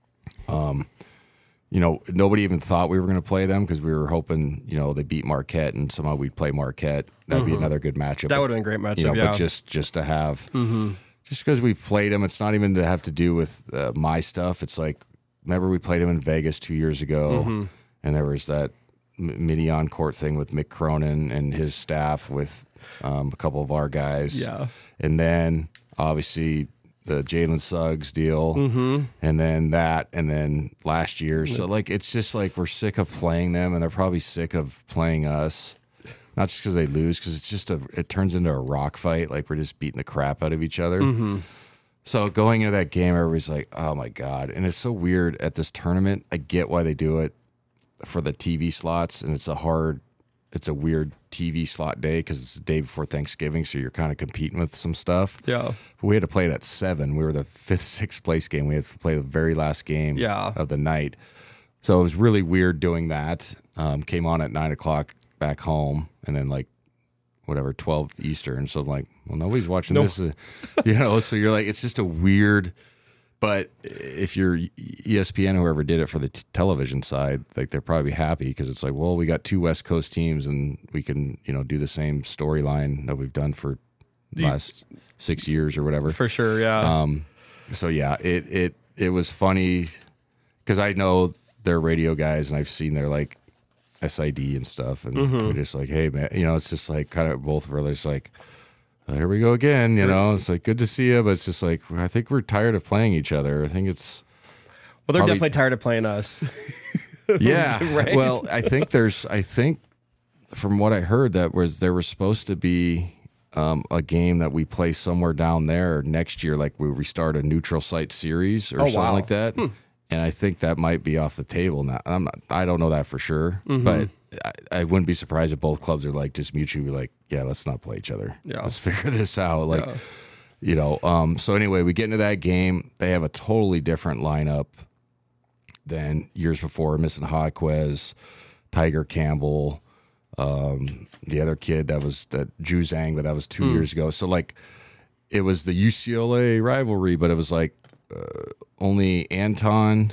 [SPEAKER 1] Um. You know, nobody even thought we were going to play them, because we were hoping, you know, they beat Marquette and somehow we'd play Marquette. That'd mm-hmm. be another good matchup.
[SPEAKER 3] That would have been a great matchup.
[SPEAKER 1] You know,
[SPEAKER 3] yeah.
[SPEAKER 1] but just just to have.
[SPEAKER 3] Mm-hmm.
[SPEAKER 1] Just because we played them, it's not even to have to do with uh, my stuff. It's like, remember we played them in Vegas two years ago, mm-hmm. and there was that mini on-court thing with Mick Cronin and his staff with um, a couple of our guys.
[SPEAKER 3] Yeah.
[SPEAKER 1] And then, obviously, the Jalen Suggs deal, mm-hmm. and then that, and then last year. So, like, it's just like we're sick of playing them, and they're probably sick of playing us. Not just because they lose, because it's just a, it turns into a rock fight. Like, we're just beating the crap out of each other. Mm-hmm. So going into that game, everybody's like, oh my God. And it's so weird at this tournament. I get why they do it for the T V slots. And it's a hard, it's a weird T V slot day, because it's the day before Thanksgiving. So you're kind of competing with some stuff.
[SPEAKER 3] Yeah.
[SPEAKER 1] But we had to play it at seven. We were the fifth, sixth place game. We had to play the very last game
[SPEAKER 3] yeah.
[SPEAKER 1] of the night. So it was really weird doing that. Um, came on at nine o'clock back home, and then like whatever twelve Eastern. So I'm like, well, nobody's watching
[SPEAKER 3] nope.
[SPEAKER 1] this, uh, you know. So you're like, it's just a weird. But if you're E S P N, whoever did it for the t- television side, like, they're probably happy, because it's like, well, we got two West Coast teams, and we can, you know, do the same storyline that we've done for the last six years or whatever.
[SPEAKER 3] For sure, yeah.
[SPEAKER 1] Um. So yeah, it it it was funny, because I know they're radio guys, and I've seen their like S I D and stuff, and mm-hmm. we're just like, hey man, you know, it's just like kind of both of us just like, oh, here we go again, you know. It's like, good to see you, but it's just like, I think we're tired of playing each other. I think it's
[SPEAKER 3] well, they're
[SPEAKER 1] probably,
[SPEAKER 3] definitely tired of playing us.
[SPEAKER 1] Yeah,
[SPEAKER 3] right?
[SPEAKER 1] Well, I think there's, I think from what I heard, that was there was supposed to be um, a game that we play somewhere down there next year, like we restart a neutral site series or
[SPEAKER 3] oh,
[SPEAKER 1] something
[SPEAKER 3] wow.
[SPEAKER 1] like that. Hmm. And I think that might be off the table now. I'm not, I don't know that for sure, mm-hmm. but I, I wouldn't be surprised if both clubs are like just mutually like, yeah, let's not play each other.
[SPEAKER 3] Yeah.
[SPEAKER 1] Let's figure this out. Like,
[SPEAKER 3] yeah.
[SPEAKER 1] you know. Um. So anyway, we get into that game. They have a totally different lineup than years before. Missing Jaquez, Tiger Campbell, Um, the other kid that was that Ju Zhang, but that was two
[SPEAKER 3] Mm.
[SPEAKER 1] years ago. So like, it was the U C L A rivalry, but it was like uh, only Anton,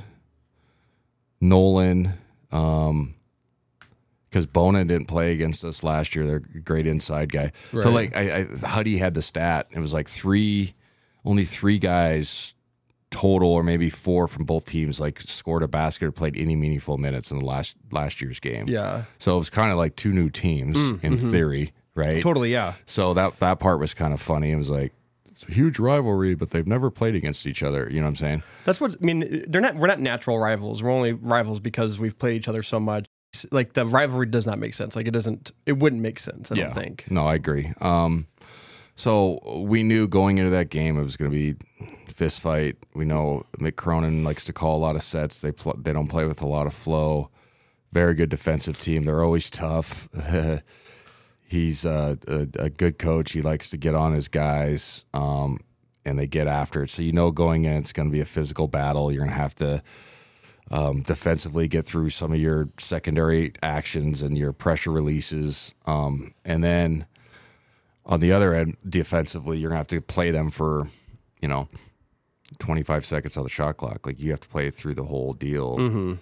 [SPEAKER 1] Nolan, um, because Bona didn't play against us last year. They're a great inside guy.
[SPEAKER 3] Right.
[SPEAKER 1] So like, I, I Huddy had the stat. It was like three, only three guys total, or maybe four from both teams, like scored a basket or played any meaningful minutes in the last last year's game.
[SPEAKER 3] Yeah.
[SPEAKER 1] So it was kind of like two new teams in theory, right?
[SPEAKER 3] Totally, yeah.
[SPEAKER 1] So that that part was kind of funny. It was like it's a huge rivalry, but they've never played against each other. You know what I'm saying?
[SPEAKER 3] That's what I mean. They're not. We're not natural rivals. We're only rivals because we've played each other so much. Like the rivalry does not make sense. Like it doesn't. It wouldn't make sense. I don't think.
[SPEAKER 1] No, I agree. Um, so we knew going into that game it was going to be fist fight. We know Mick Cronin likes to call a lot of sets. They pl- they don't play with a lot of flow. Very good defensive team. They're always tough. He's uh, a, a good coach. He likes to get on his guys, um, and they get after it. So you know going in it's going to be a physical battle. You're going to have to um, defensively get through some of your secondary actions and your pressure releases. Um, and then on the other end, defensively, you're going to have to play them for, you know, twenty-five seconds on the shot clock. Like you have to play through the whole deal.
[SPEAKER 3] Mm-hmm.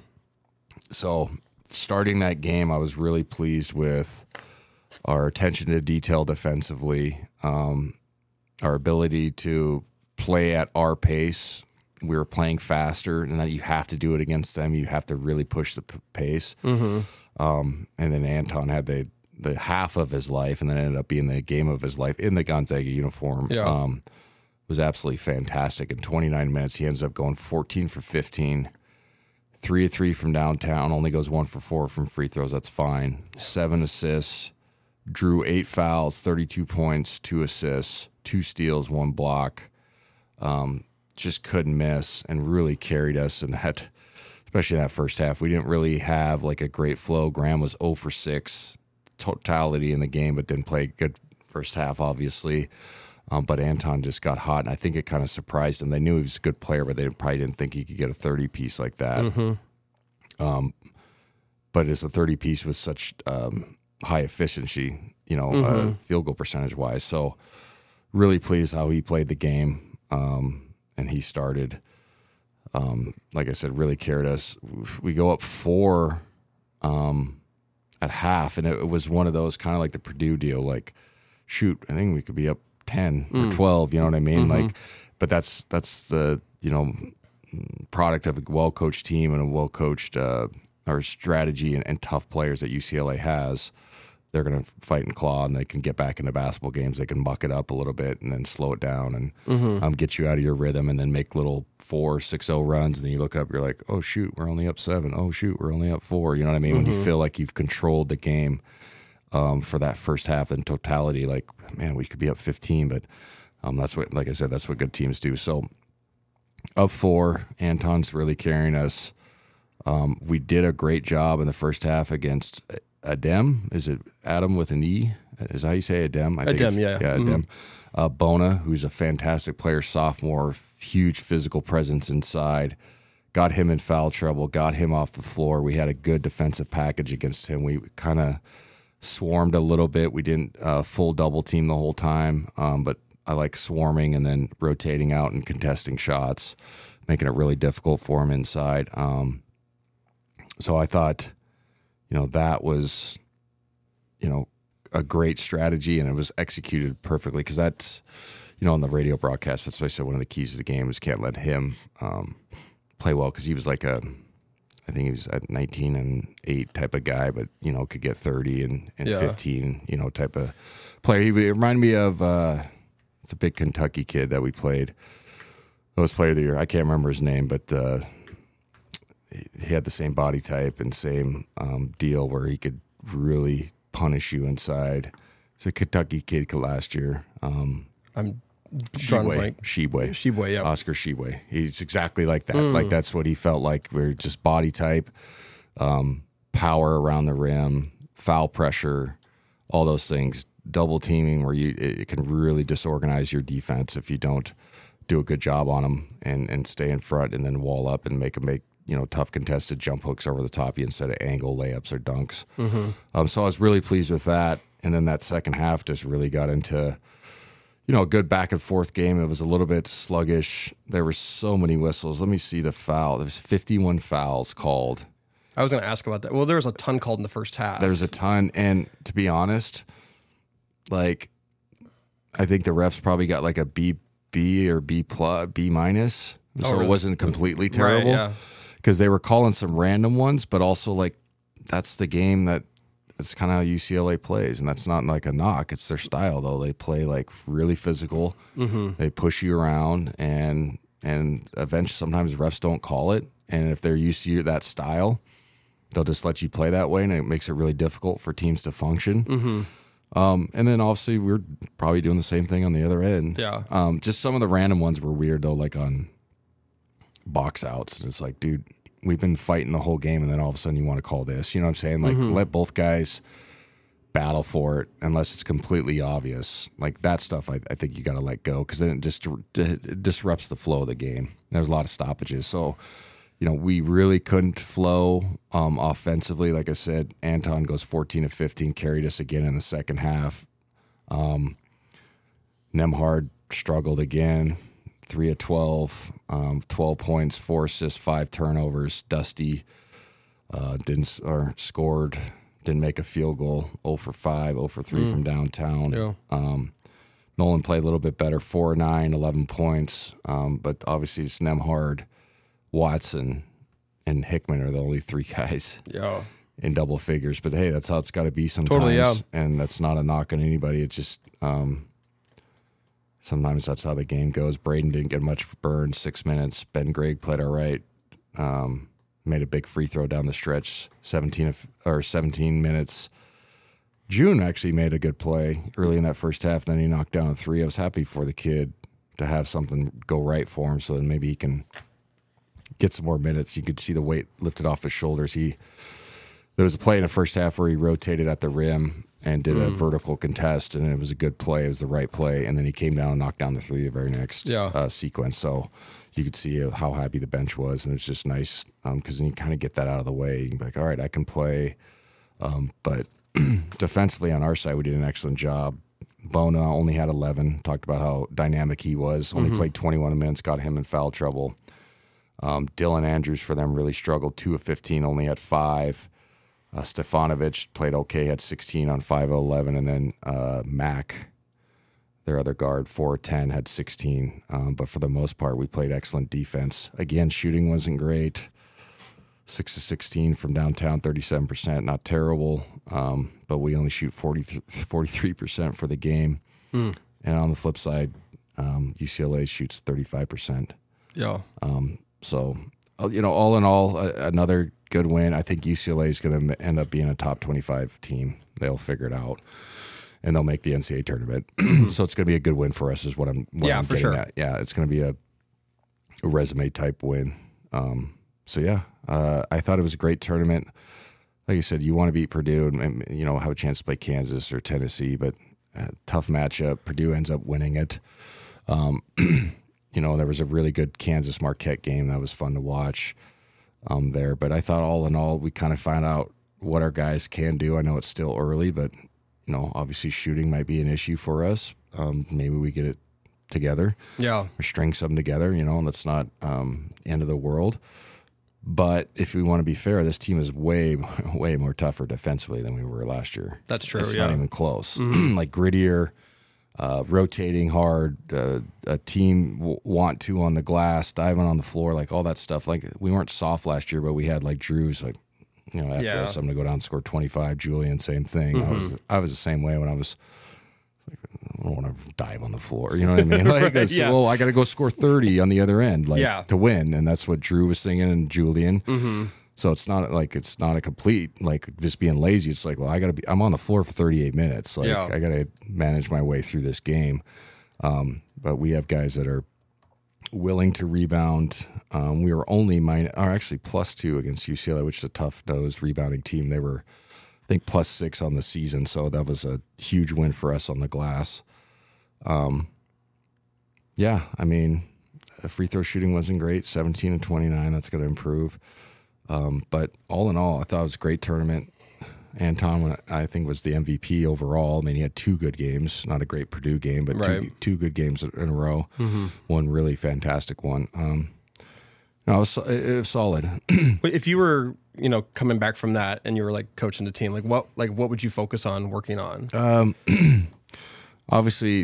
[SPEAKER 1] So starting that game, I was really pleased with our attention to detail defensively, um, our ability to play at our pace. We were playing faster, and that you have to do it against them. You have to really push the p- pace.
[SPEAKER 3] Mm-hmm.
[SPEAKER 1] Um, and then Anton had the the half of his life, and then ended up being the game of his life in the Gonzaga uniform.
[SPEAKER 3] Yeah.
[SPEAKER 1] Um, was absolutely fantastic. In twenty-nine minutes, he ends up going fourteen for fifteen, three of three from downtown, only goes one for four from free throws. That's fine. Seven assists, drew eight fouls, thirty-two points, two assists, two steals, one block. Um, just couldn't miss and really carried us in that, especially in that first half. We didn't really have like a great flow. Graham was zero for six totality in the game, but didn't play good first half, obviously. Um, but Anton just got hot, and I think it kind of surprised them. They knew he was a good player, but they probably didn't think he could get a thirty-piece like that.
[SPEAKER 3] Mm-hmm.
[SPEAKER 1] Um, but it's a thirty-piece with such um, high efficiency, you know,
[SPEAKER 3] Mm-hmm.
[SPEAKER 1] uh, field goal percentage-wise. So really pleased how he played the game, um, and he started. Um, like I said, really carried us. We go up four um, at half, and it, it was one of those kind of like the Purdue deal, like, shoot, I think we could be up ten or twelve, you know what I mean?
[SPEAKER 3] Mm-hmm.
[SPEAKER 1] Like, but that's that's the, you know, product of a well-coached team and a well-coached uh, or strategy and, and tough players that U C L A has. They're going to fight and claw, and they can get back into basketball games. They can muck it up a little bit and then slow it down and
[SPEAKER 3] Mm-hmm.
[SPEAKER 1] um, get you out of your rhythm, and then make little four, six oh runs. And then you look up, you're like, oh, shoot, we're only up seven. Oh, shoot, we're only up four. You know what I mean?
[SPEAKER 3] Mm-hmm.
[SPEAKER 1] When you feel like you've controlled the game um, for that first half in totality, like, man, we could be up fifteen. But um, that's what, like I said, that's what good teams do. So up four, Anton's really carrying us. Um, we did a great job in the first half against Adem. Is it Adam with an E? Is that how you say Adem? I
[SPEAKER 3] Adem,
[SPEAKER 1] it's-
[SPEAKER 3] yeah.
[SPEAKER 1] Yeah,
[SPEAKER 3] Mhm.
[SPEAKER 1] Adem. Uh, Bona, who's a fantastic player, sophomore, huge physical presence inside. Got him in foul trouble, got him off the floor. We had a good defensive package against him. We kind of swarmed a little bit. We didn't uh, full double team the whole time, um, but I like swarming and then rotating out and contesting shots, making it really difficult for him inside. Um, so I thought, you know, that was, you know, a great strategy, and it was executed perfectly, because that's, you know, on the radio broadcast, that's what I said, one of the keys to the game is can't let him um, play well, because he was like a, I think he was at nineteen and eight type of guy, but, you know, could get thirty and, and
[SPEAKER 3] Yeah.
[SPEAKER 1] fifteen, you know, type of player. He reminded me of, uh, it's a big Kentucky kid that we played. Most player of the year. I can't remember his name, but uh, he had the same body type and same um, deal where he could really punish you inside. It's a Kentucky kid last year. Um,
[SPEAKER 3] I'm drawing a
[SPEAKER 1] Shibwe.
[SPEAKER 3] blank.
[SPEAKER 1] Shibwe.
[SPEAKER 3] Shibwe, yeah.
[SPEAKER 1] Oscar Shibwe. He's exactly like that.
[SPEAKER 3] Mm.
[SPEAKER 1] Like that's what he felt like. We're just body type, um, power around the rim, foul pressure, all those things. Double teaming where you it can really disorganize your defense if you don't do a good job on them and, and stay in front and then wall up and make them make you know, tough contested jump hooks over the top you instead of angle layups or dunks. Mm-hmm. Um, so I was really pleased with that. And then that second half just really got into, you know, a good back and forth game. It was a little bit sluggish. There were so many whistles. Let me see the foul. There was fifty-one fouls called.
[SPEAKER 3] I was going to ask about that. Well, there was a ton called in the first half.
[SPEAKER 1] There was a ton. And to be honest, like, I think the refs probably got like a B, B or B plus, B minus. So
[SPEAKER 3] Oh, really?
[SPEAKER 1] It wasn't completely terrible.
[SPEAKER 3] Right, yeah.
[SPEAKER 1] Because they were calling some random ones, but also like that's the game that that's kind of how U C L A plays, and that's not like a knock. It's their style, though. They play like really physical. Mm-hmm. They push you around, and and eventually sometimes refs don't call it, and if they're used to that style, they'll just let you play that way, and it makes it really difficult for teams to function. Mm-hmm. Um, and then obviously we're probably doing the same thing on the other end.
[SPEAKER 3] Yeah.
[SPEAKER 1] Um, just some of the random ones were weird though, like on box outs. And it's like, dude, we've been fighting the whole game, and then all of a sudden you want to call this. You know what I'm saying? Like,
[SPEAKER 3] Mm-hmm.
[SPEAKER 1] let both guys battle for it unless it's completely obvious. Like that stuff, I, I think you got to let go because then it just it disrupts the flow of the game. There's a lot of stoppages. So, you know, we really couldn't flow um, offensively. Like I said, Anton goes fourteen of fifteen, carried us again in the second half. Um, Nemhard struggled again. three of twelve, um, twelve points, four assists, five turnovers. Dusty uh, didn't or scored, didn't make a field goal. zero for five, zero for three from downtown.
[SPEAKER 3] Yeah.
[SPEAKER 1] Um, Nolan played a little bit better, four of nine, eleven points. Um, but obviously it's Nemhard, Watson, and Hickman are the only three guys
[SPEAKER 3] Yeah.
[SPEAKER 1] in double figures. But hey, that's how it's got to be sometimes.
[SPEAKER 3] Totally, yeah.
[SPEAKER 1] And that's not a knock on anybody. It just um, sometimes that's how the game goes. Braden didn't get much for Burns, six minutes. Ben Gregg played all right. Um, made a big free throw down the stretch, seventeen of, or seventeen minutes. June actually made a good play early in that first half. Then he knocked down a three. I was happy for the kid to have something go right for him, so then maybe he can get some more minutes. You could see the weight lifted off his shoulders. He there was a play in the first half where he rotated at the rim and did a vertical contest, and it was a good play. It was the right play, and then he came down and knocked down the three the very next
[SPEAKER 3] Yeah.
[SPEAKER 1] uh, sequence. So you could see how happy the bench was, and it was just nice because then you kind of get that out of the way. You can be like, all right, I can play. Um, but defensively on our side, we did an excellent job. Bona only had eleven. Talked about how dynamic he was. Only played twenty-one minutes, got him in foul trouble. Um, Dylan Andrews for them really struggled. two of fifteen, only had five. Uh, Stefanovic played okay, had sixteen on five of eleven. And then uh, Mack, their other guard, four of ten, had sixteen. Um, but for the most part, we played excellent defense. Again, shooting wasn't great. six of sixteen from downtown, thirty-seven percent. Not terrible, um, but we only shoot forty-three percent for the game.
[SPEAKER 3] Mm.
[SPEAKER 1] And on the flip side, um, U C L A shoots thirty-five percent.
[SPEAKER 3] Yeah.
[SPEAKER 1] Um, so, uh, you know, all in all, uh, another good win. I think U C L A is going to end up being a top twenty-five team. They'll figure it out, and they'll make the N C double A tournament. So it's going to be a good win for us is what I'm, what
[SPEAKER 3] Yeah,
[SPEAKER 1] I'm
[SPEAKER 3] for
[SPEAKER 1] getting
[SPEAKER 3] sure.
[SPEAKER 1] at. Yeah, it's going to be a, a resume type win. Um, so, yeah, uh, I thought it was a great tournament. Like you said, you want to beat Purdue and, and, you know, have a chance to play Kansas or Tennessee, but uh, tough matchup. Purdue ends up winning it. Um You know, there was a really good Kansas Marquette game that was fun to watch um, there. But I thought all in all, we kind of found out what our guys can do. I know it's still early, but, you know, obviously shooting might be an issue for us. Um, maybe we get it together
[SPEAKER 3] Yeah.
[SPEAKER 1] or string something together, you know, and that's not um, end of the world. But if we want to be fair, this team is way, way more tougher defensively than we were last year.
[SPEAKER 3] That's true,
[SPEAKER 1] It's
[SPEAKER 3] yeah.
[SPEAKER 1] not even close. Like grittier. Uh, rotating hard, uh, a team w- want to on the glass, diving on the floor, like all that stuff. Like we weren't soft last year, but we had like Drew's, like you know, after
[SPEAKER 3] Yeah.
[SPEAKER 1] this, I'm gonna go down and score twenty-five. Julian, same thing. I was I was the same way when I was. Like, I don't want to dive on the floor. You know what I mean? Like, it's,
[SPEAKER 3] yeah.
[SPEAKER 1] well, I got to go score thirty on the other end, like
[SPEAKER 3] Yeah.
[SPEAKER 1] to win, and that's what Drew was thinking, and Julian.
[SPEAKER 3] Mm-hmm.
[SPEAKER 1] So it's not like it's not a complete like just being lazy. It's like, well, I got to be. I'm on the floor for thirty-eight minutes. Like
[SPEAKER 3] Yeah.
[SPEAKER 1] I got to manage my way through this game. Um, but we have guys that are willing to rebound. Um, we were only minus, or actually plus two against U C L A, which is a tough-nosed rebounding team. They were, I think, plus six on the season, so that was a huge win for us on the glass. Um, yeah, I mean, free throw shooting wasn't great, seventeen and twenty-nine. That's going to improve. Um, but all in all, I thought it was a great tournament. Anton, I think, was the M V P overall. I mean, he had two good games, not a great Purdue game, but
[SPEAKER 3] Right.
[SPEAKER 1] two, two good games in a row.
[SPEAKER 3] Mm-hmm.
[SPEAKER 1] One really fantastic one. Um, no, it was, it was solid.
[SPEAKER 3] But if you were, you know, coming back from that and you were like coaching the team, like what, like what would you focus on working on?
[SPEAKER 1] Um, obviously,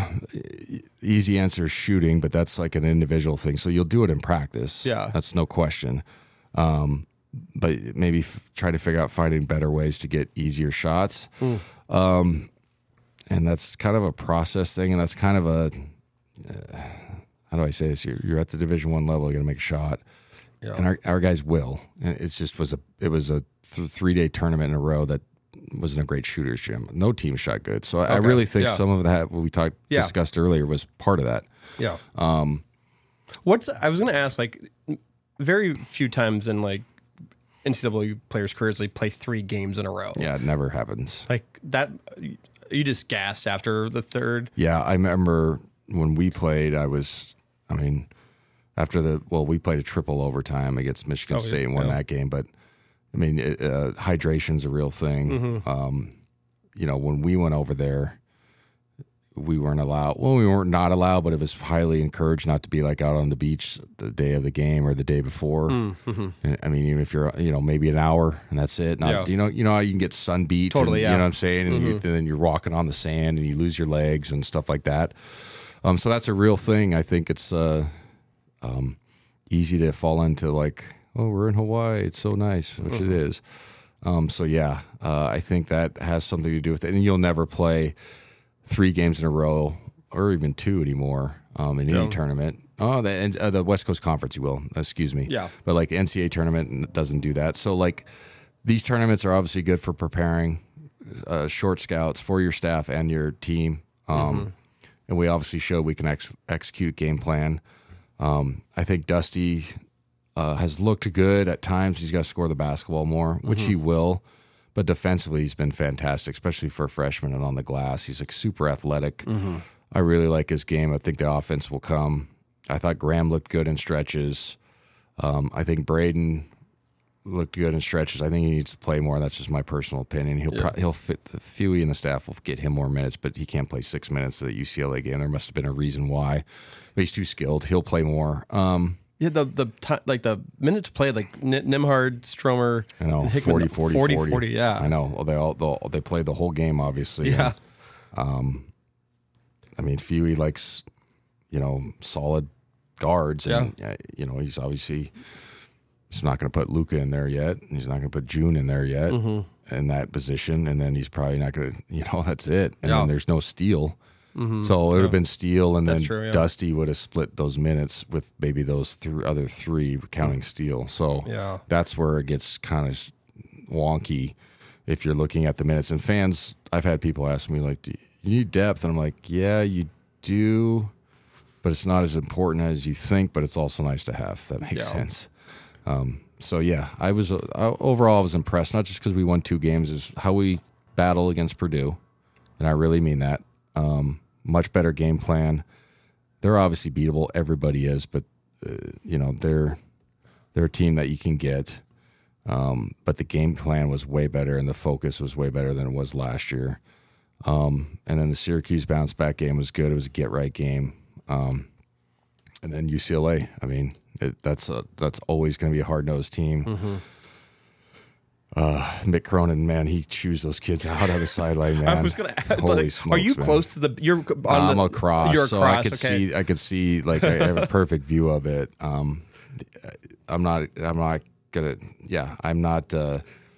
[SPEAKER 1] easy answer is shooting, but that's like an individual thing. So you'll do it in practice.
[SPEAKER 3] Yeah.
[SPEAKER 1] That's no question. Um, but maybe f- try to figure out finding better ways to get easier shots.
[SPEAKER 3] Mm.
[SPEAKER 1] Um, and that's kind of a process thing. And that's kind of a, uh, how do I say this? You're, you're at the Division One level, you're going to make a shot.
[SPEAKER 3] Yeah.
[SPEAKER 1] And our, our guys will. And it just was a, it was a th- three day tournament in a row that wasn't a great shooter's gym. No team shot good. So I, I
[SPEAKER 3] Okay.
[SPEAKER 1] really think
[SPEAKER 3] Yeah.
[SPEAKER 1] some of that, what we talked,
[SPEAKER 3] Yeah.
[SPEAKER 1] discussed earlier, was part of that.
[SPEAKER 3] Yeah. Um, what's I was going to ask, like, very few times in like N C double A players' careers they play three games in a row.
[SPEAKER 1] Yeah, it never happens.
[SPEAKER 3] Like that, you just gassed after the third.
[SPEAKER 1] Yeah, I remember when we played, I was, I mean, after the, well, we played a triple overtime against Michigan
[SPEAKER 3] Oh, yeah,
[SPEAKER 1] State and won
[SPEAKER 3] yeah.
[SPEAKER 1] that game. But, I mean, it, uh, hydration's a real thing.
[SPEAKER 3] Mm-hmm.
[SPEAKER 1] Um, you know, when we went over there, we weren't allowed, well, we weren't not allowed, but it was highly encouraged not to be like out on the beach the day of the game or the day before.
[SPEAKER 3] Mm-hmm.
[SPEAKER 1] And, I mean, even if you're, you know, maybe an hour and that's it. Not,
[SPEAKER 3] Yeah.
[SPEAKER 1] you know, you know how you can get sun beat.
[SPEAKER 3] Totally,
[SPEAKER 1] and,
[SPEAKER 3] yeah.
[SPEAKER 1] You know what I'm saying? And, you,
[SPEAKER 3] Mhm.
[SPEAKER 1] then you're walking on the sand and you lose your legs and stuff like that. Um, so that's a real thing. I think it's uh, um, easy to fall into like, oh, we're in Hawaii. It's so nice, which
[SPEAKER 3] Mm-hmm.
[SPEAKER 1] it is. Um, so yeah, uh, I think that has something to do with it. And you'll never play three games in a row or even two anymore um, in any
[SPEAKER 3] Yeah.
[SPEAKER 1] tournament. Oh, the uh, the West Coast Conference, you will. Excuse me.
[SPEAKER 3] Yeah.
[SPEAKER 1] But like the N C A A tournament doesn't do that. So like these tournaments are obviously good for preparing uh, short scouts for your staff and your team. Um,
[SPEAKER 3] Mm-hmm.
[SPEAKER 1] And we obviously showed we can ex- execute game plan. Um, I think Dusty uh, has looked good at times. He's got to score the basketball more, which
[SPEAKER 3] Mm-hmm.
[SPEAKER 1] he will. But defensively, he's been fantastic, especially for a freshman and on the glass. He's like super athletic.
[SPEAKER 3] Mm-hmm.
[SPEAKER 1] I really like his game. I think the offense will come. I thought Graham looked good in stretches. Um, I think Braden looked good in stretches. I think he needs to play more. That's just my personal opinion. He'll
[SPEAKER 3] Yeah.
[SPEAKER 1] pro- he'll fit the Fewey and the staff will get him more minutes, but he can't play six minutes of the U C L A game. There must have been a reason why. But he's too skilled. He'll play more. Um,
[SPEAKER 3] Yeah, the the ti like the minutes played, like N- Nimhard, Stromer,
[SPEAKER 1] I know,
[SPEAKER 3] Hickman,
[SPEAKER 1] forty, forty,
[SPEAKER 3] forty,
[SPEAKER 1] forty.
[SPEAKER 3] forty, yeah.
[SPEAKER 1] I know. Well, they all they'll- they played the whole game, obviously.
[SPEAKER 3] Yeah.
[SPEAKER 1] And, um, I mean, Fewey likes, you know, solid guards, and yeah. you know, he's obviously he's not going to put Luka in there yet. He's not going to put June in there yet
[SPEAKER 3] Mm-hmm.
[SPEAKER 1] in that position, and then he's probably not going to. You know, that's it. And
[SPEAKER 3] Yeah.
[SPEAKER 1] then there's no steal.
[SPEAKER 3] Mhm.
[SPEAKER 1] So it would
[SPEAKER 3] Yeah.
[SPEAKER 1] have been Steele, and
[SPEAKER 3] That's
[SPEAKER 1] then
[SPEAKER 3] true, yeah.
[SPEAKER 1] Dusty would have split those minutes with maybe those th- other three, counting Steele. So
[SPEAKER 3] Yeah.
[SPEAKER 1] that's where it gets kind of wonky if you're looking at the minutes. And fans, I've had people ask me, like, do you need depth? And I'm like, yeah, you do, but it's not as important as you think, but it's also nice to have. If that makes
[SPEAKER 3] Yeah.
[SPEAKER 1] sense. Um, so, yeah, I was uh, overall, I was impressed, not just because we won two games, is how we battle against Purdue. And I really mean that. Um, much better game plan. They're obviously beatable. Everybody is, but uh, you know they're they're a team that you can get. Um, but the game plan was way better, and the focus was way better than it was last year. Um, and then the Syracuse bounce back game was good. It was a get right game. Um, and then U C L A. I mean, it, that's a, that's always going to be a hard nosed team.
[SPEAKER 3] Mm-hmm.
[SPEAKER 1] Uh, Mick Cronin, man, he chews those kids out on the sideline, man.
[SPEAKER 3] I was gonna ask,
[SPEAKER 1] Holy
[SPEAKER 3] like,
[SPEAKER 1] smokes,
[SPEAKER 3] are you
[SPEAKER 1] man.
[SPEAKER 3] close to the? You're on
[SPEAKER 1] I'm
[SPEAKER 3] the,
[SPEAKER 1] across,
[SPEAKER 3] You're
[SPEAKER 1] so I
[SPEAKER 3] across.
[SPEAKER 1] could
[SPEAKER 3] Okay.
[SPEAKER 1] see. I could see. Like I have a perfect view of it. Um, I'm not. I'm not gonna. Yeah, I'm not. Uh,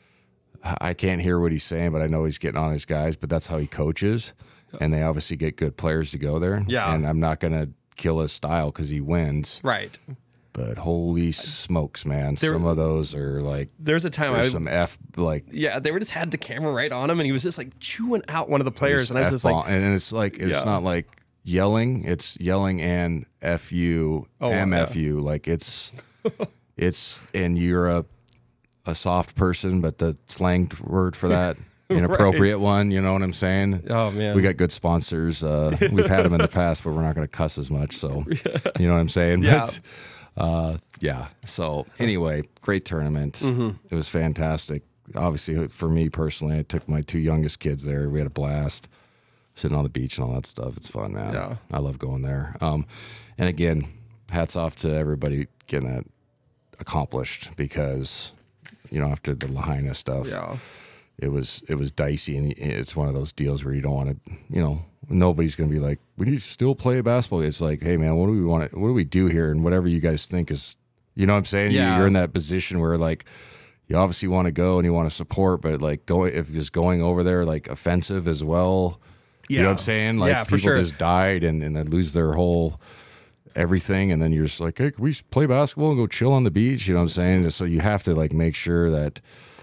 [SPEAKER 1] I can't hear what he's saying, but I know he's getting on his guys. But that's how he coaches, and they obviously get good players to go there.
[SPEAKER 3] Yeah.
[SPEAKER 1] and I'm not gonna kill his style because he wins.
[SPEAKER 3] Right.
[SPEAKER 1] But holy smokes, man!
[SPEAKER 3] There-
[SPEAKER 1] Some of those are like.
[SPEAKER 3] There's a time I
[SPEAKER 1] There's some f like.
[SPEAKER 3] yeah, they were just had the camera right on him, and he was just like chewing out one of the players, and I was just
[SPEAKER 1] F-bomb.
[SPEAKER 3] like,
[SPEAKER 1] and it's like it's
[SPEAKER 3] Yeah.
[SPEAKER 1] not like yelling; it's yelling and f you,
[SPEAKER 3] Oh,
[SPEAKER 1] m
[SPEAKER 3] yeah.
[SPEAKER 1] f you. Like it's it's and you're a a soft person, but the slang word for that inappropriate one. You know what I'm saying?
[SPEAKER 3] Oh, man.
[SPEAKER 1] We got good sponsors. Uh, we've had them in the past, but we're not going to cuss as much. So, you know what I'm saying?
[SPEAKER 3] Yeah.
[SPEAKER 1] But, uh, yeah. So anyway, great tournament.
[SPEAKER 3] Mm-hmm.
[SPEAKER 1] It was fantastic. Obviously, for me personally, I took my two youngest kids there. We had a blast sitting on the beach and all that stuff. It's fun, man.
[SPEAKER 3] Yeah.
[SPEAKER 1] I love going there. Um, and again, hats off to everybody getting that accomplished because, you know, after the Lahaina stuff,
[SPEAKER 3] Yeah.
[SPEAKER 1] it was it was dicey, and it's one of those deals where you don't want to, you know, nobody's going to be like, we need to still play basketball. It's like, hey, man, what do we want to, what do we do here? And whatever you guys think is, you know what I'm saying?
[SPEAKER 3] Yeah.
[SPEAKER 1] You're in that position where, like, you obviously want to go and you want to support, but, like, going if just going over there, like, offensive as well, you know what I'm saying? Like,
[SPEAKER 3] Yeah, for
[SPEAKER 1] people
[SPEAKER 3] sure.
[SPEAKER 1] just died and, and they lose their whole everything, and then you're just like, hey, can we play basketball and go chill on the beach? You know what I'm saying? So you have to, like, make sure that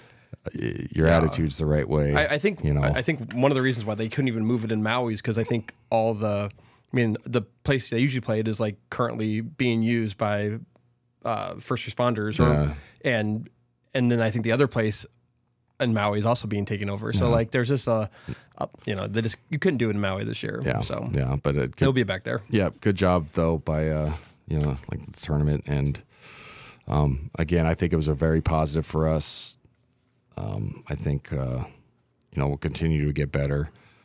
[SPEAKER 1] your
[SPEAKER 3] Yeah.
[SPEAKER 1] attitude's the right way.
[SPEAKER 3] I, I think
[SPEAKER 1] you know.
[SPEAKER 3] I I think one of the reasons why they couldn't even move it in Maui is because I think all the, I mean, the place they usually play it is like currently being used by uh, first responders, or
[SPEAKER 1] Yeah.
[SPEAKER 3] and and then I think the other place in Maui is also being taken over. So
[SPEAKER 1] Yeah.
[SPEAKER 3] like, there's just a, a, you know, they just you couldn't do it in Maui this year.
[SPEAKER 1] yeah,
[SPEAKER 3] So
[SPEAKER 1] yeah, but it
[SPEAKER 3] it'll
[SPEAKER 1] could,
[SPEAKER 3] be back there.
[SPEAKER 1] yeah, good job though by uh, you know, like the tournament, and um, again, I think it was a very positive for us. Um, I think uh, you know, we'll continue to get better.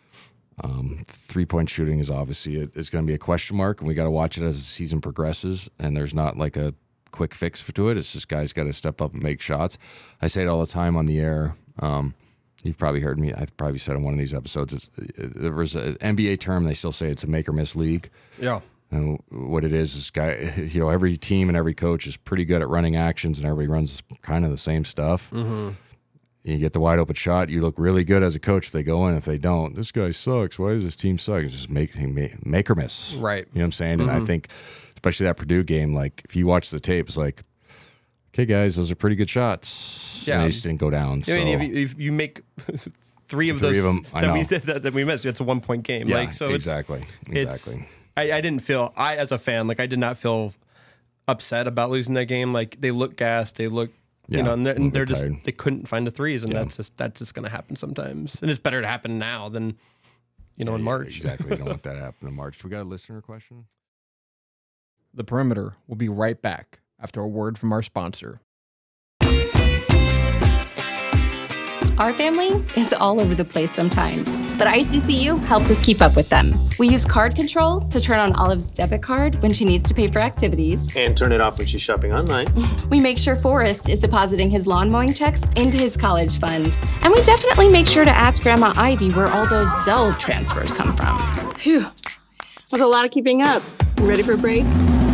[SPEAKER 1] Um, three point shooting is obviously it, it's going to be a question mark, and we got to watch it as the season progresses. And there's not like a quick fix to it. It's just guys got to step up and make shots. I say it all the time on the air. Um, you've probably heard me. I've probably said in one of these episodes. It's, it, there was an N B A term. They still say it's a make or miss league.
[SPEAKER 3] Yeah.
[SPEAKER 1] And what it is is, guy, you know, every team and every coach is pretty good at running actions, and everybody runs kind of the same stuff.
[SPEAKER 3] Mm-hmm.
[SPEAKER 1] You get the wide open shot, you look really good as a coach if they go in. If they don't, this guy sucks. Why does this team suck? It's just make, make or miss.
[SPEAKER 3] Right.
[SPEAKER 1] You know what I'm saying?
[SPEAKER 3] Mm-hmm.
[SPEAKER 1] And I think, especially that Purdue game, like if you watch the tape, it's like, okay, guys, those are pretty good shots.
[SPEAKER 3] Yeah.
[SPEAKER 1] And they just didn't go down.
[SPEAKER 3] I
[SPEAKER 1] So,
[SPEAKER 3] mean, if you, if you make three of
[SPEAKER 1] Three
[SPEAKER 3] those
[SPEAKER 1] of 'em, I
[SPEAKER 3] that, we,
[SPEAKER 1] know.
[SPEAKER 3] that, that we missed, it's a one point game.
[SPEAKER 1] yeah,
[SPEAKER 3] like so,
[SPEAKER 1] exactly,
[SPEAKER 3] it's,
[SPEAKER 1] exactly.
[SPEAKER 3] It's, I, I didn't feel I as a fan like I did not feel upset about losing that game. Like they look gassed, they look.
[SPEAKER 1] Yeah,
[SPEAKER 3] you know, and they're,
[SPEAKER 1] a little
[SPEAKER 3] and they're
[SPEAKER 1] bit
[SPEAKER 3] just
[SPEAKER 1] tired.
[SPEAKER 3] they couldn't find the threes, and
[SPEAKER 1] Yeah.
[SPEAKER 3] that's just that's just going to happen sometimes. And it's better to happen now than, you know, in
[SPEAKER 1] Yeah,
[SPEAKER 3] March.
[SPEAKER 1] Exactly. You don't want that to happen in March. We got a listener question?
[SPEAKER 2] The Perimeter will be right back after a word from our sponsor.
[SPEAKER 4] Our family is all over the place sometimes, but I C C U helps us keep up with them. We use card control to turn on Olive's debit card when she needs to pay for activities.
[SPEAKER 5] And turn it off when she's shopping online.
[SPEAKER 4] We make sure Forrest is depositing his lawn mowing checks into his college fund. And we definitely make sure to ask Grandma Ivy where all those Zelle transfers come from. Phew, was a lot of keeping up. You ready for a break?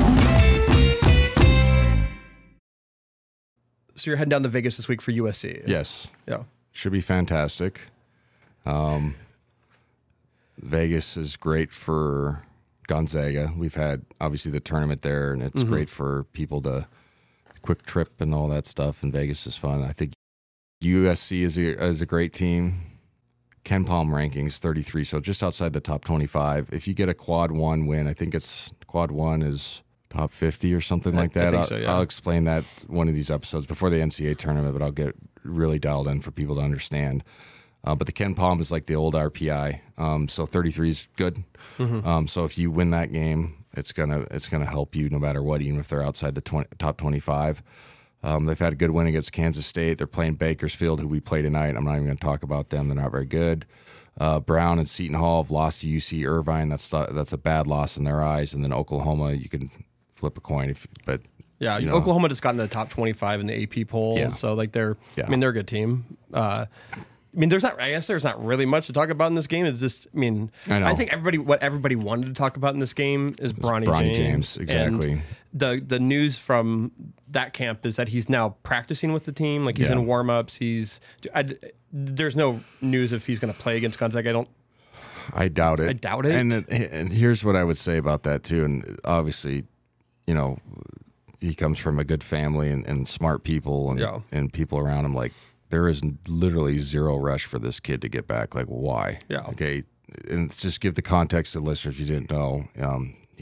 [SPEAKER 3] So you're heading down to Vegas this week for U S C.
[SPEAKER 1] Yes.
[SPEAKER 3] Yeah.
[SPEAKER 1] Should be fantastic. Um, Vegas is great for Gonzaga. We've had obviously the tournament there, and it's
[SPEAKER 3] Mm-hmm.
[SPEAKER 1] great for people to quick trip and all that stuff. And Vegas is fun. I think U S C is a, is a great team. Ken Palm rankings thirty-three, so just outside the top twenty-five. If you get a quad one win, I think it's quad one is top fifty or something like
[SPEAKER 3] I
[SPEAKER 1] that.
[SPEAKER 3] think
[SPEAKER 1] I'll,
[SPEAKER 3] so, yeah.
[SPEAKER 1] I'll explain that one of these episodes before the N C double A tournament, but I'll get really dialed in for people to understand. Uh, but the Ken Palm is like the old R P I, um, so thirty-three is good.
[SPEAKER 3] Mm-hmm.
[SPEAKER 1] Um, so if you win that game, it's gonna it's gonna help you no matter what, even if they're outside the twenty, top twenty-five. Um, they've had a good win against Kansas State. They're playing Bakersfield, who we play tonight. I'm not even going to talk about them. They're not very good. Uh, Brown and Seton Hall have lost to U C Irvine. That's that's a bad loss in their eyes. And then Oklahoma, you can flip a coin, if, but
[SPEAKER 3] Yeah,
[SPEAKER 1] you know,
[SPEAKER 3] Oklahoma just got in the top twenty-five in the A P poll,
[SPEAKER 1] Yeah.
[SPEAKER 3] so like they're,
[SPEAKER 1] Yeah.
[SPEAKER 3] I mean, they're a good team. Uh, I mean, there's not, I guess there's not really much to talk about in this game. It's just, I mean,
[SPEAKER 1] I know.
[SPEAKER 3] think everybody, what everybody wanted to talk about in this game is Bronny,
[SPEAKER 1] Bronny
[SPEAKER 3] James.
[SPEAKER 1] James, exactly.
[SPEAKER 3] And the the news from that camp is that he's now practicing with the team. Like he's
[SPEAKER 1] Yeah.
[SPEAKER 3] in warm ups. He's, I, there's no news if he's going to play against Gonzaga. I don't.
[SPEAKER 1] I doubt it.
[SPEAKER 3] I doubt it.
[SPEAKER 1] And and here's what I would say about that too. And obviously, you know, he comes from a good family and, and smart people and
[SPEAKER 3] Yeah.
[SPEAKER 1] and people around him. Like there is literally zero rush for this kid to get back. Like why?
[SPEAKER 3] Yeah.
[SPEAKER 1] Okay. And just give the context to listeners if you didn't know. Um,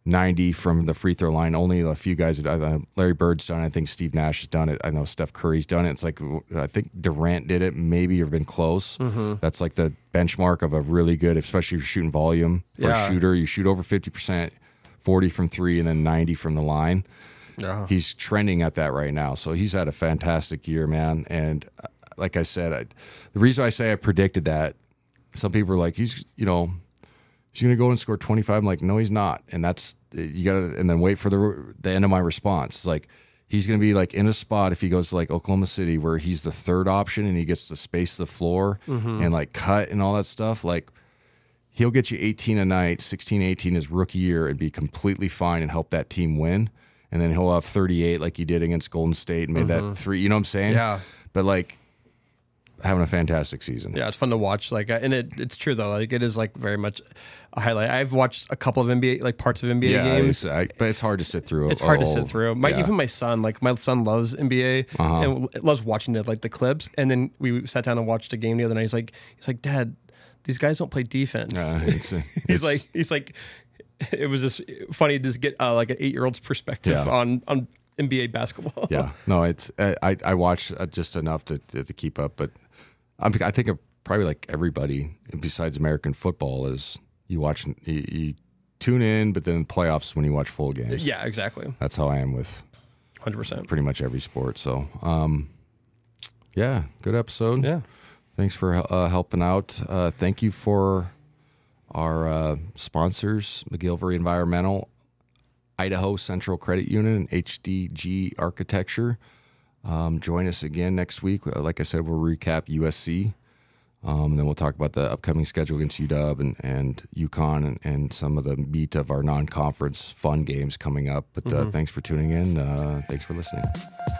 [SPEAKER 1] ninety from the free throw line. Only a few guys. Uh, Larry Bird's done it. I think Steve Nash has done it. I know Steph Curry's done it. It's like I think Durant did it, maybe, or been close. Mm-hmm. That's like the benchmark of a really good, especially if you're shooting volume for
[SPEAKER 3] Yeah.
[SPEAKER 1] a shooter. You shoot over fifty percent, forty from three, and then ninety from the line.
[SPEAKER 3] Yeah.
[SPEAKER 1] He's trending at that right now. So he's had a fantastic year, man. And uh, like I said, I, the reason I say I predicted that, some people are like, he's, you know, he's going to go and score twenty-five. I'm like, no, he's not. And that's, you got to, and then wait for the the end of my response. It's like, he's going to be like in a spot if he goes to like Oklahoma City where he's the third option and he gets to space the floor
[SPEAKER 3] Mm-hmm.
[SPEAKER 1] and like cut and all that stuff. Like, he'll get you eighteen a night, sixteen, eighteen his rookie year and be completely fine and help that team win. And then he'll have thirty-eight like he did against Golden State and made that three. You know what I'm saying?
[SPEAKER 3] Yeah.
[SPEAKER 1] But like, having a fantastic season.
[SPEAKER 3] Yeah, it's fun to watch. Like, uh, and it, it's true though. Like, it is like very much a highlight. I've watched a couple of N B A, like parts of N B A
[SPEAKER 1] Yeah,
[SPEAKER 3] games.
[SPEAKER 1] it's, I, but it's hard to sit through.
[SPEAKER 3] It's hard to
[SPEAKER 1] all-
[SPEAKER 3] sit through. My
[SPEAKER 1] yeah.
[SPEAKER 3] even my son, like my son loves N B A
[SPEAKER 1] Uh-huh.
[SPEAKER 3] and loves watching the like the clips. And then we sat down and watched a game the other night. He's like, he's like, Dad, these guys don't play defense.
[SPEAKER 1] Uh, it's,
[SPEAKER 3] he's
[SPEAKER 1] it's-
[SPEAKER 3] like, he's like, it was just funny to just get uh, like an eight year old's perspective
[SPEAKER 1] Yeah.
[SPEAKER 3] on on N B A basketball.
[SPEAKER 1] yeah, no, it's I I watch uh, just enough to, to to keep up, but I'm, I think of probably like everybody besides American football is you watch you, you tune in, but then playoffs when you watch full games.
[SPEAKER 3] yeah, exactly,
[SPEAKER 1] That's how I am with
[SPEAKER 3] hundred percent.
[SPEAKER 1] pretty much every sport. So, um, yeah, good episode.
[SPEAKER 3] Yeah,
[SPEAKER 1] Thanks for uh, helping out. Uh, thank you for our uh, sponsors, McGillivray Environmental, Idaho Central Credit Union, and H D G Architecture. Um, join us again next week. Like I said, we'll recap U S C. Um, and then we'll talk about the upcoming schedule against U W and, and UConn and, and some of the meat of our non-conference fun games coming up. But uh, thanks for tuning in. Uh, thanks for listening.